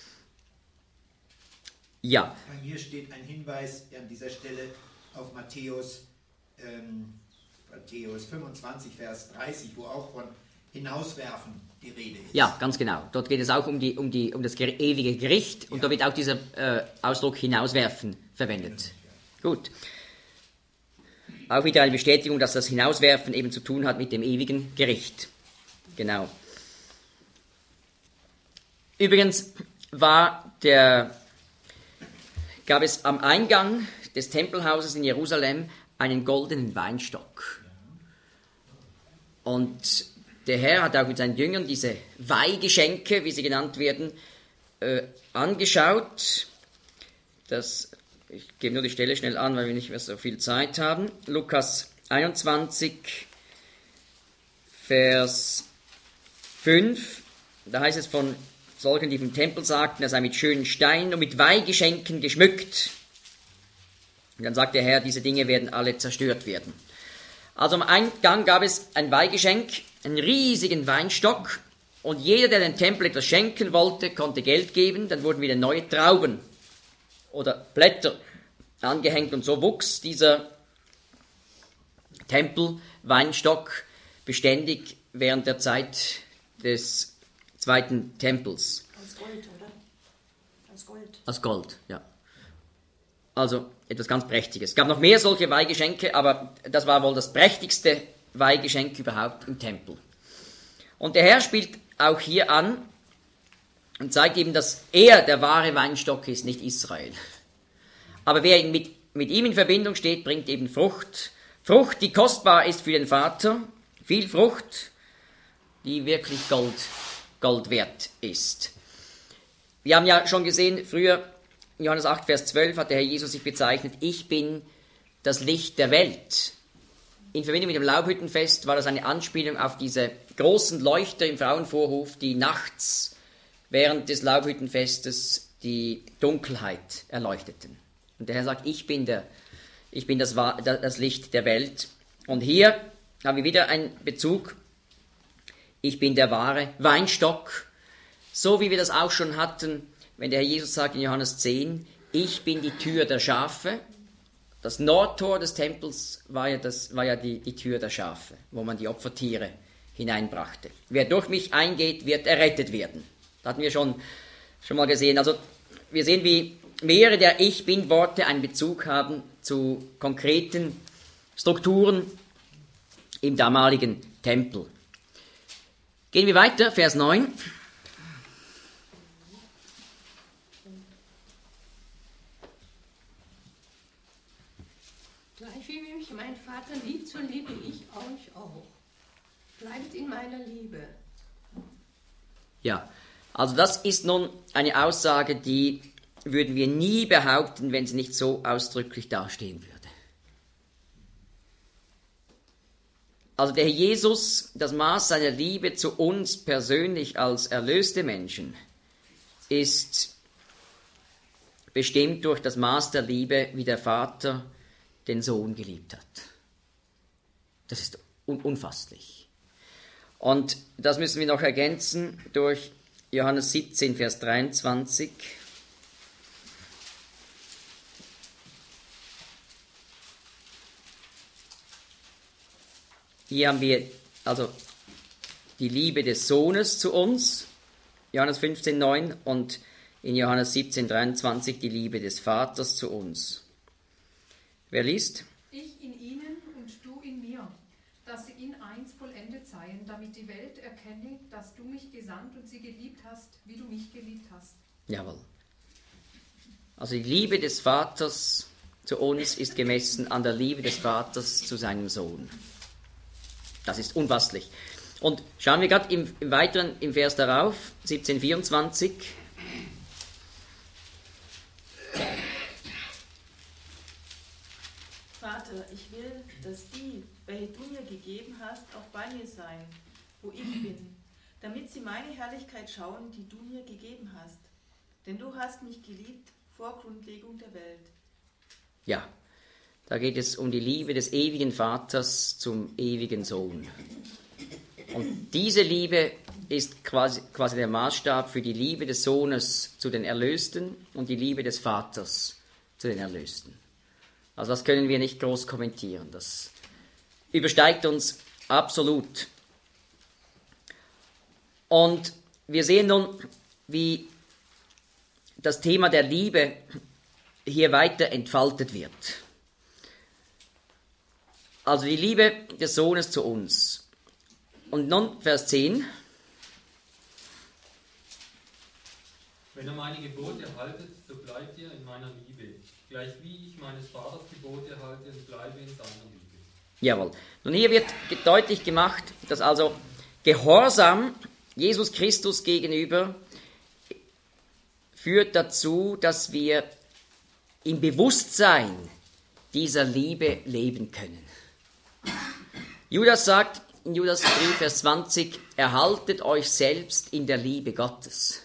Ja. Bei mir steht ein Hinweis an dieser Stelle auf Matthäus, ähm, Matthäus fünfundzwanzig, Vers dreißig, wo auch von hinauswerfen die Rede ist. Ja, ganz genau. Dort geht es auch um, die, um, die, um das ger- ewige Gericht und ja. Da wird auch dieser äh, Ausdruck hinauswerfen verwendet. Ja. Gut. Auch wieder eine Bestätigung, dass das Hinauswerfen eben zu tun hat mit dem ewigen Gericht. Genau. Übrigens war der, gab es am Eingang des Tempelhauses in Jerusalem einen goldenen Weinstock. Und der Herr hat auch mit seinen Jüngern diese Weihgeschenke, wie sie genannt werden, äh, angeschaut. Das, ich gebe nur die Stelle schnell an, weil wir nicht mehr so viel Zeit haben. Lukas einundzwanzig, Vers fünf. Da heißt es von solchen, die vom Tempel sagten, er sei mit schönen Steinen und mit Weihgeschenken geschmückt. Und dann sagt der Herr, diese Dinge werden alle zerstört werden. Also am Eingang gab es ein Weihgeschenk, einen riesigen Weinstock, und jeder, der den Tempel etwas schenken wollte, konnte Geld geben, dann wurden wieder neue Trauben oder Blätter angehängt, und so wuchs dieser Tempelweinstock beständig während der Zeit des zweiten Tempels. Als Gold, oder? Als Gold. Als Gold, ja. Also etwas ganz Prächtiges. Es gab noch mehr solche Weihgeschenke, aber das war wohl das prächtigste Weihgeschenk überhaupt im Tempel. Und der Herr spielt auch hier an und zeigt eben, dass er der wahre Weinstock ist, nicht Israel. Aber wer mit, mit ihm in Verbindung steht, bringt eben Frucht. Frucht, die kostbar ist für den Vater. Viel Frucht, die wirklich Gold, Gold wert ist. Wir haben ja schon gesehen, früher in Johannes acht, Vers zwölf hat der Herr Jesus sich bezeichnet, ich bin das Licht der Welt. In Verbindung mit dem Laubhüttenfest war das eine Anspielung auf diese großen Leuchter im Frauenvorhof, die nachts während des Laubhüttenfestes die Dunkelheit erleuchteten. Und der Herr sagt, ich bin, der, ich bin das, das Licht der Welt. Und hier haben wir wieder einen Bezug, ich bin der wahre Weinstock, so wie wir das auch schon hatten, wenn der Herr Jesus sagt in Johannes zehn, ich bin die Tür der Schafe. Das Nordtor des Tempels war ja, das, war ja die, die Tür der Schafe, wo man die Opfertiere hineinbrachte. Wer durch mich eingeht, wird errettet werden. Das hatten wir schon, schon mal gesehen. Also wir sehen, wie mehrere der Ich-Bin-Worte einen Bezug haben zu konkreten Strukturen im damaligen Tempel. Gehen wir weiter, Vers neun. Gleich wie mich mein Vater liebt, so liebe ich euch auch. Bleibt in meiner Liebe. Ja, also das ist nun eine Aussage, die würden wir nie behaupten, wenn sie nicht so ausdrücklich dastehen würde. Also der Herr Jesus, das Maß seiner Liebe zu uns persönlich als erlöste Menschen, ist bestimmt durch das Maß der Liebe, wie der Vater den Sohn geliebt hat. Das ist un- unfasslich. Und das müssen wir noch ergänzen durch Johannes siebzehn, Vers dreiundzwanzig. Hier haben wir also die Liebe des Sohnes zu uns, Johannes fünfzehn, neun, und in Johannes siebzehn, dreiundzwanzig die Liebe des Vaters zu uns. Wer liest? Ich in ihnen und du in mir, dass sie in eins vollendet seien, damit die Welt erkenne, dass du mich gesandt und sie geliebt hast, wie du mich geliebt hast. Jawohl. Also die Liebe des Vaters zu uns ist gemessen an der Liebe des Vaters zu seinem Sohn. Das ist unfasslich. Und schauen wir gerade im, im Weiteren, im Vers darauf, siebzehn, vierundzwanzig. Vater, ich will, dass die, welche du mir gegeben hast, auch bei mir seien, wo ich bin, damit sie meine Herrlichkeit schauen, die du mir gegeben hast. Denn du hast mich geliebt vor Grundlegung der Welt. Ja, da geht es um die Liebe des ewigen Vaters zum ewigen Sohn. Und diese Liebe ist quasi, quasi der Maßstab für die Liebe des Sohnes zu den Erlösten und die Liebe des Vaters zu den Erlösten. Also das können wir nicht groß kommentieren. Das übersteigt uns absolut. Und wir sehen nun, wie das Thema der Liebe hier weiter entfaltet wird. Also die Liebe des Sohnes zu uns. Und nun Vers zehn. Wenn ihr meine Gebote haltet, so bleibt ihr in meiner Liebe, gleich wie ich meines Vaters Gebote halte und bleibe in seiner Liebe. Jawohl. Nun hier wird deutlich gemacht, dass also Gehorsam Jesus Christus gegenüber führt dazu, dass wir im Bewusstsein dieser Liebe leben können. Judas sagt in Judas Brief, Vers zwanzig, erhaltet euch selbst in der Liebe Gottes.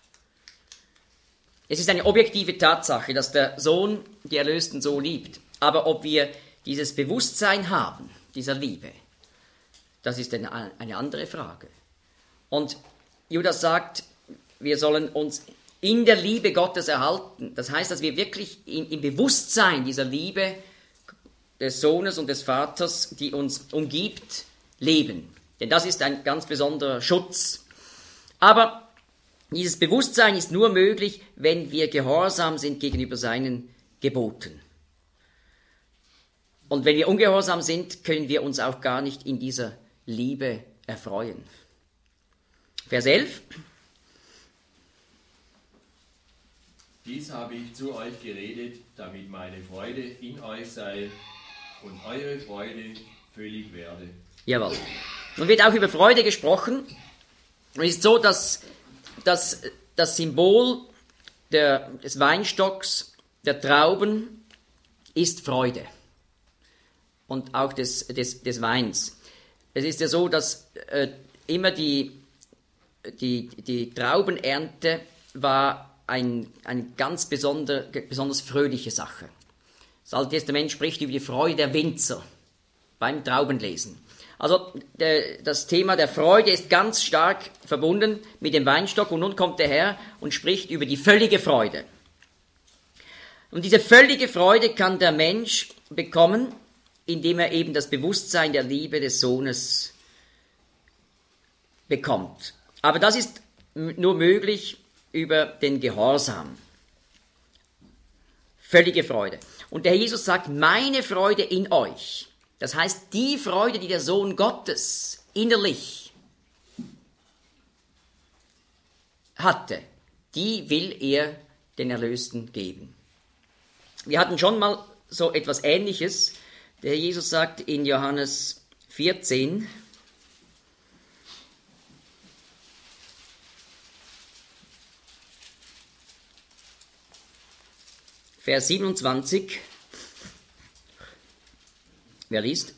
Es ist eine objektive Tatsache, dass der Sohn die Erlösten so liebt. Aber ob wir dieses Bewusstsein haben, dieser Liebe, das ist eine, eine andere Frage. Und Judas sagt, wir sollen uns in der Liebe Gottes erhalten. Das heißt, dass wir wirklich im, im Bewusstsein dieser Liebe des Sohnes und des Vaters, die uns umgibt, leben. Denn das ist ein ganz besonderer Schutz. Aber dieses Bewusstsein ist nur möglich, wenn wir gehorsam sind gegenüber seinen Geboten. Und wenn wir ungehorsam sind, können wir uns auch gar nicht in dieser Liebe erfreuen. Vers elf. Dies habe ich zu euch geredet, damit meine Freude in euch sei und eure Freude völlig werde. Jawohl. Nun wird auch über Freude gesprochen. Und es ist so, dass, dass das Symbol der, des Weinstocks, der Trauben, ist Freude. Und auch des, des, des Weins. Es ist ja so, dass äh, immer die, die, die Traubenernte war ein, eine ganz besonder, besonders fröhliche Sache. Das Alte Testament spricht über die Freude der Winzer beim Traubenlesen. Also der, das Thema der Freude ist ganz stark verbunden mit dem Weinstock und nun kommt der Herr und spricht über die völlige Freude. Und diese völlige Freude kann der Mensch bekommen, indem er eben das Bewusstsein der Liebe des Sohnes bekommt. Aber das ist nur möglich über den Gehorsam. Völlige Freude. Und der Herr Jesus sagt, meine Freude in euch. Das heißt, die Freude, die der Sohn Gottes innerlich hatte, die will er den Erlösten geben. Wir hatten schon mal so etwas Ähnliches. Der Herr Jesus sagt in Johannes vierzehn, Vers siebenundzwanzig. Wer liest?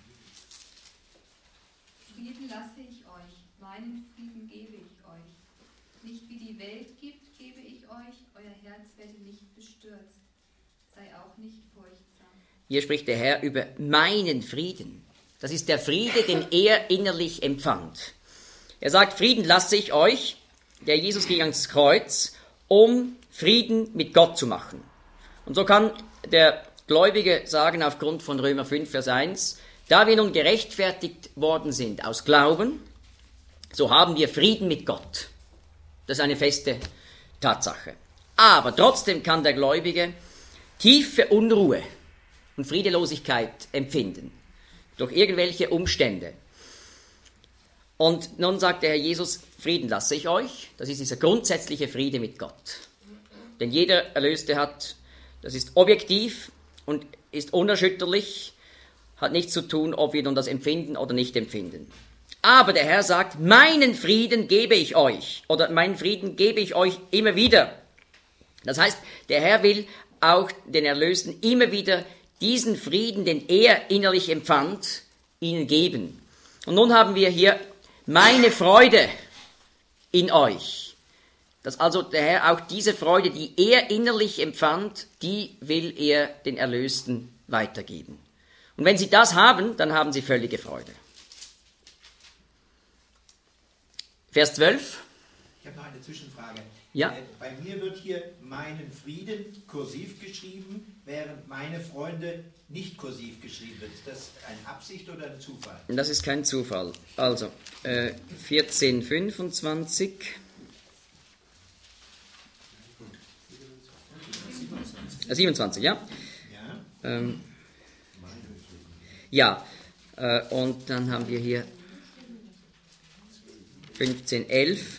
Frieden lasse ich euch, meinen Frieden gebe ich euch. Nicht wie die Welt gibt, gebe ich euch, euer Herz werde nicht bestürzt, sei auch nicht furchtsam. Hier spricht der Herr über meinen Frieden. Das ist der Friede, den er innerlich empfand. Er sagt, Frieden lasse ich euch. Der Jesus ging ans Kreuz, um Frieden mit Gott zu machen. Und so kann der Gläubige sagen aufgrund von Römer fünf, Vers eins, da wir nun gerechtfertigt worden sind aus Glauben, so haben wir Frieden mit Gott. Das ist eine feste Tatsache. Aber trotzdem kann der Gläubige tiefe Unruhe und Friedelosigkeit empfinden durch irgendwelche Umstände. Und nun sagt der Herr Jesus, Frieden lasse ich euch. Das ist dieser grundsätzliche Friede mit Gott. Denn jeder Erlöste hat, das ist objektiv und ist unerschütterlich, hat nichts zu tun, ob wir nun das empfinden oder nicht empfinden. Aber der Herr sagt, meinen Frieden gebe ich euch, oder meinen Frieden gebe ich euch immer wieder. Das heißt, der Herr will auch den Erlösten immer wieder diesen Frieden, den er innerlich empfand, ihnen geben. Und nun haben wir hier meine Freude in euch. Dass also der Herr auch diese Freude, die er innerlich empfand, die will er den Erlösten weitergeben. Und wenn sie das haben, dann haben sie völlige Freude. Vers zwölf. Ich habe noch eine Zwischenfrage. Ja. Äh, bei mir wird hier meinen Frieden kursiv geschrieben, während meine Freunde nicht kursiv geschrieben wird. Ist das eine Absicht oder ein Zufall? Das ist kein Zufall. Also, äh, vierzehn fünfundzwanzig. Äh, siebenundzwanzig, ja? Ja. Ähm, ja, äh, und dann haben wir hier fünfzehn elf.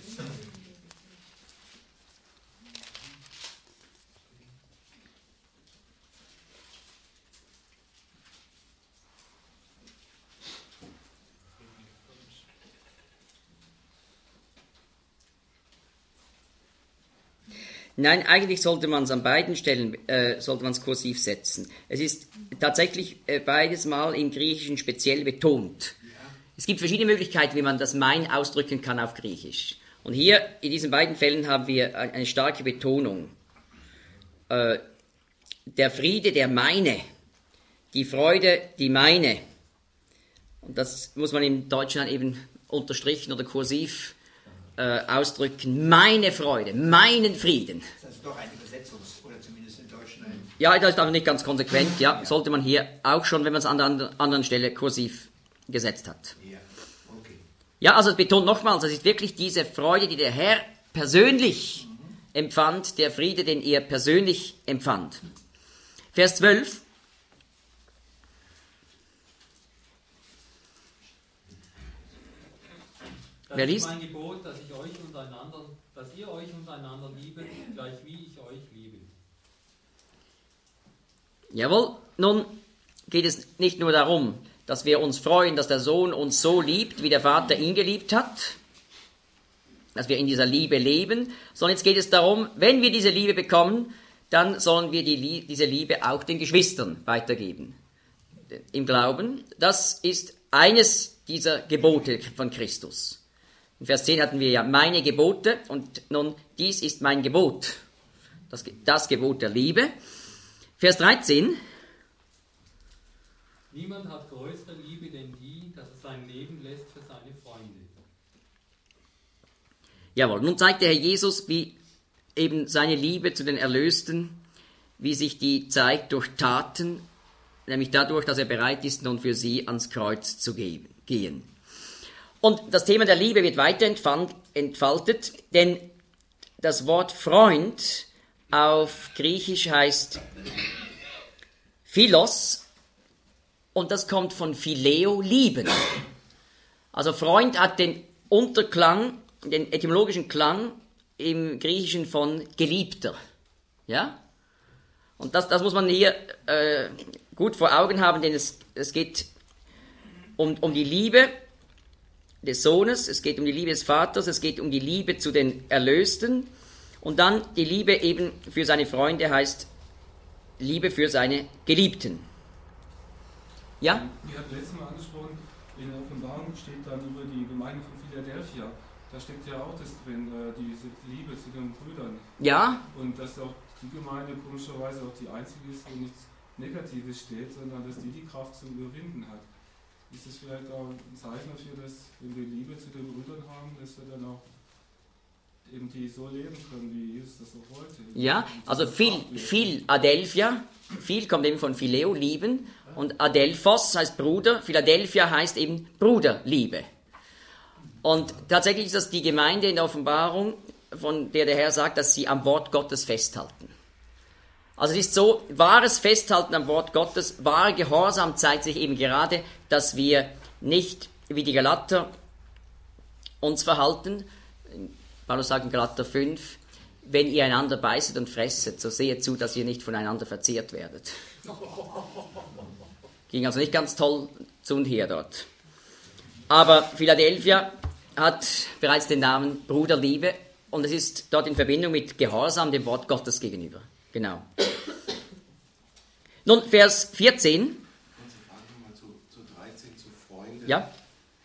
Nein, eigentlich sollte man es an beiden Stellen äh, sollte man es kursiv setzen. Es ist tatsächlich äh, beides Mal im Griechischen speziell betont. Es gibt verschiedene Möglichkeiten, wie man das Mein ausdrücken kann auf Griechisch. Und hier in diesen beiden Fällen haben wir eine starke Betonung. Äh, der Friede, der meine, die Freude, die meine. Und das muss man im Deutschen dann eben unterstrichen oder kursiv äh, ausdrücken. Meine Freude, meinen Frieden. Das ist doch eine Übersetzungs- oder zumindest im Deutschen ein... Ja, das ist aber nicht ganz konsequent. Ja, sollte man hier auch schon, wenn man es an der anderen Stelle kursiv gesetzt hat. Ja, okay. Ja, also es betont nochmals, es ist wirklich diese Freude, die der Herr persönlich mhm. empfand, der Friede, den er persönlich empfand. Vers zwölf. Das Wer ist liest? mein Gebot, dass ich euch untereinander, dass ihr euch untereinander liebet, gleich wie ich euch liebe. Jawohl, nun geht es nicht nur darum, dass wir uns freuen, dass der Sohn uns so liebt, wie der Vater ihn geliebt hat, dass wir in dieser Liebe leben, sondern jetzt geht es darum, wenn wir diese Liebe bekommen, dann sollen wir die, diese Liebe auch den Geschwistern weitergeben. Im Glauben, das ist eines dieser Gebote von Christus. In Vers zehn hatten wir ja meine Gebote und nun dies ist mein Gebot, das, das Gebot der Liebe. Vers dreizehn. Niemand hat größere Liebe denn die, dass er sein Leben lässt für seine Freunde. Jawohl, nun zeigt der Herr Jesus, wie eben seine Liebe zu den Erlösten, wie sich die zeigt durch Taten, nämlich dadurch, dass er bereit ist, nun für sie ans Kreuz zu gehen. Und das Thema der Liebe wird weiter entfaltet, denn das Wort Freund auf Griechisch heißt Philos und das kommt von Phileo, lieben. Also Freund hat den Unterklang, den etymologischen Klang im Griechischen von Geliebter. Ja? Und das, das muss man hier äh, gut vor Augen haben, denn es, es geht um, um die Liebe des Sohnes, es geht um die Liebe des Vaters, es geht um die Liebe zu den Erlösten und dann die Liebe eben für seine Freunde heißt Liebe für seine Geliebten. Ja? Wir hatten letztes Mal angesprochen, in der Offenbarung steht dann über die Gemeinde von Philadelphia. Da steckt ja auch das drin, diese Liebe zu den Brüdern. Ja. Und dass auch die Gemeinde komischerweise auch die einzige ist, wo nichts Negatives steht, sondern dass die die Kraft zum Überwinden hat. Ist das vielleicht auch ein Zeichen dafür, dass wenn wir Liebe zu den Brüdern haben, dass wir dann auch eben die so leben können, wie Jesus das auch wollte? Ja, also Phil, Philadelphia, Phil kommt eben von Phileo, lieben, und Adelphos heißt Bruder, Philadelphia heißt eben Bruderliebe. Und tatsächlich ist das die Gemeinde in der Offenbarung, von der der Herr sagt, dass sie am Wort Gottes festhalten. Also es ist so, wahres Festhalten am Wort Gottes, wahre Gehorsam zeigt sich eben gerade, dass wir nicht wie die Galater uns verhalten. Paulus sagt in Galater fünf, wenn ihr einander beißet und fresset, so sehet zu, dass ihr nicht voneinander verzehrt werdet. Ging also nicht ganz toll zu und her dort. Aber Philadelphia hat bereits den Namen Bruderliebe und es ist dort in Verbindung mit Gehorsam dem Wort Gottes gegenüber. Genau. Nun, Vers vierzehn. Nochmal zu, zu dreizehn, zu Freunden. Ja.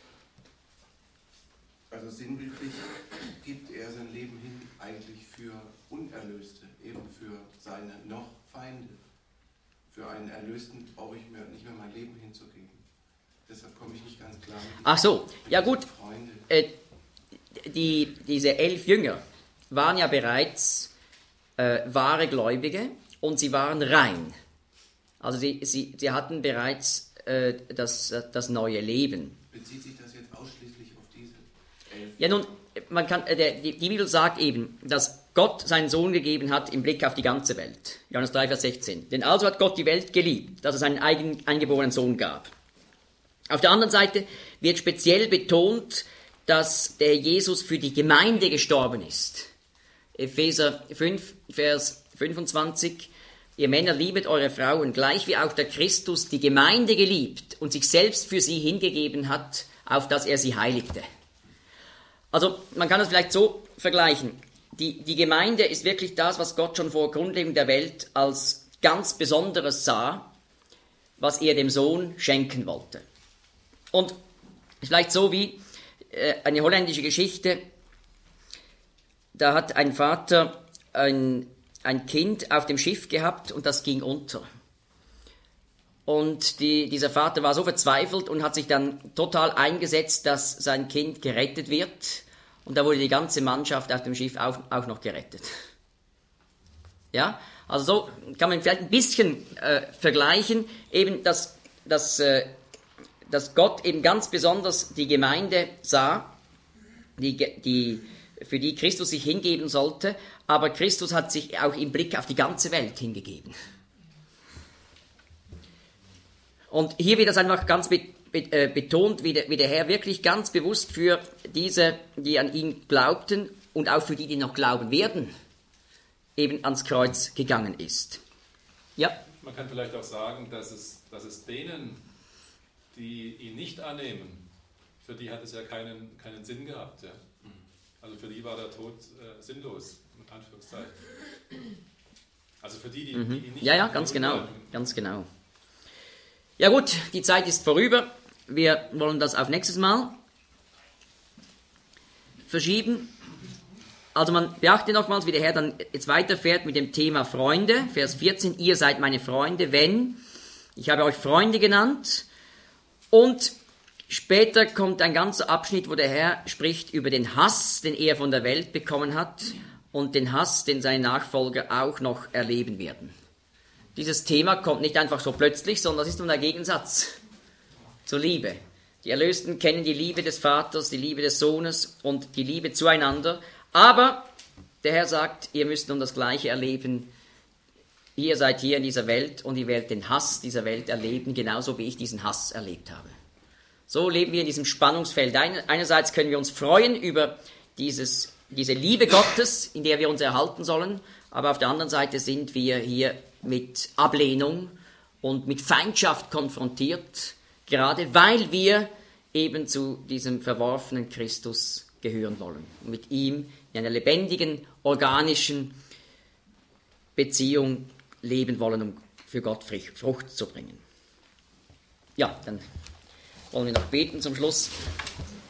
Also sinnbildlich gibt er sein Leben hin eigentlich für Unerlöste, eben für seine noch Feinde. Für einen Erlösten brauche ich mir nicht mehr mein Leben hinzugeben. Deshalb komme ich nicht ganz klar mit. Ach so, ja gut. Äh, die, diese elf Jünger waren ja bereits äh, wahre Gläubige und sie waren rein. Also sie, sie, sie hatten bereits äh, das, das neue Leben. Bezieht sich das jetzt ausschließlich auf diese elf? Ja, nun, man kann, der, die, die Bibel sagt eben, dass Gott seinen Sohn gegeben hat im Blick auf die ganze Welt. Johannes drei, Vers sechzehn. Denn also hat Gott die Welt geliebt, dass es einen eigen, eingeborenen Sohn gab. Auf der anderen Seite wird speziell betont, dass der Jesus für die Gemeinde gestorben ist. Epheser fünf, Vers fünfundzwanzig. Ihr Männer liebet eure Frauen, gleich wie auch der Christus die Gemeinde geliebt und sich selbst für sie hingegeben hat, auf dass er sie heiligte. Also man kann das vielleicht so vergleichen. Die, die Gemeinde ist wirklich das, was Gott schon vor Grundlegung der Welt als ganz Besonderes sah, was er dem Sohn schenken wollte. Und vielleicht so wie äh, eine holländische Geschichte, da hat ein Vater ein, ein Kind auf dem Schiff gehabt und das ging unter. Und die, dieser Vater war so verzweifelt und hat sich dann total eingesetzt, dass sein Kind gerettet wird. Und da wurde die ganze Mannschaft auf dem Schiff auch, auch noch gerettet. Ja, also so kann man vielleicht ein bisschen äh, vergleichen, eben dass, dass, äh, dass Gott eben ganz besonders die Gemeinde sah, die, die, für die Christus sich hingeben sollte, aber Christus hat sich auch im Blick auf die ganze Welt hingegeben. Und hier wird das einfach ganz be, be, äh, betont, wie der, wie der Herr wirklich ganz bewusst für diese, die an ihn glaubten und auch für die, die noch glauben werden, eben ans Kreuz gegangen ist. Ja? Man kann vielleicht auch sagen, dass es, dass es denen, die ihn nicht annehmen, für die hat es ja keinen, keinen Sinn gehabt. Ja? Also für die war der Tod äh, sinnlos, mit Anführungszeichen. Also für die, die, mhm. die ihn nicht Ja, ja, ganz genau, ganz genau. Ja gut, die Zeit ist vorüber. Wir wollen das auf nächstes Mal verschieben. Also man beachte nochmals, wie der Herr dann jetzt weiterfährt mit dem Thema Freunde. Vers vierzehn, ihr seid meine Freunde, wenn, ich habe euch Freunde genannt. Und später kommt ein ganzer Abschnitt, wo der Herr spricht über den Hass, den er von der Welt bekommen hat und den Hass, den seine Nachfolger auch noch erleben werden. Dieses Thema kommt nicht einfach so plötzlich, sondern das ist nun der Gegensatz zur Liebe. Die Erlösten kennen die Liebe des Vaters, die Liebe des Sohnes und die Liebe zueinander. Aber der Herr sagt, ihr müsst nun das Gleiche erleben. Ihr seid hier in dieser Welt und ihr werdet den Hass dieser Welt erleben, genauso wie ich diesen Hass erlebt habe. So leben wir in diesem Spannungsfeld. Einerseits können wir uns freuen über dieses, diese Liebe Gottes, in der wir uns erhalten sollen, aber auf der anderen Seite sind wir hier mit Ablehnung und mit Feindschaft konfrontiert, gerade weil wir eben zu diesem verworfenen Christus gehören wollen und mit ihm in einer lebendigen, organischen Beziehung leben wollen, um für Gott Frucht zu bringen. Ja, dann wollen wir noch beten zum Schluss.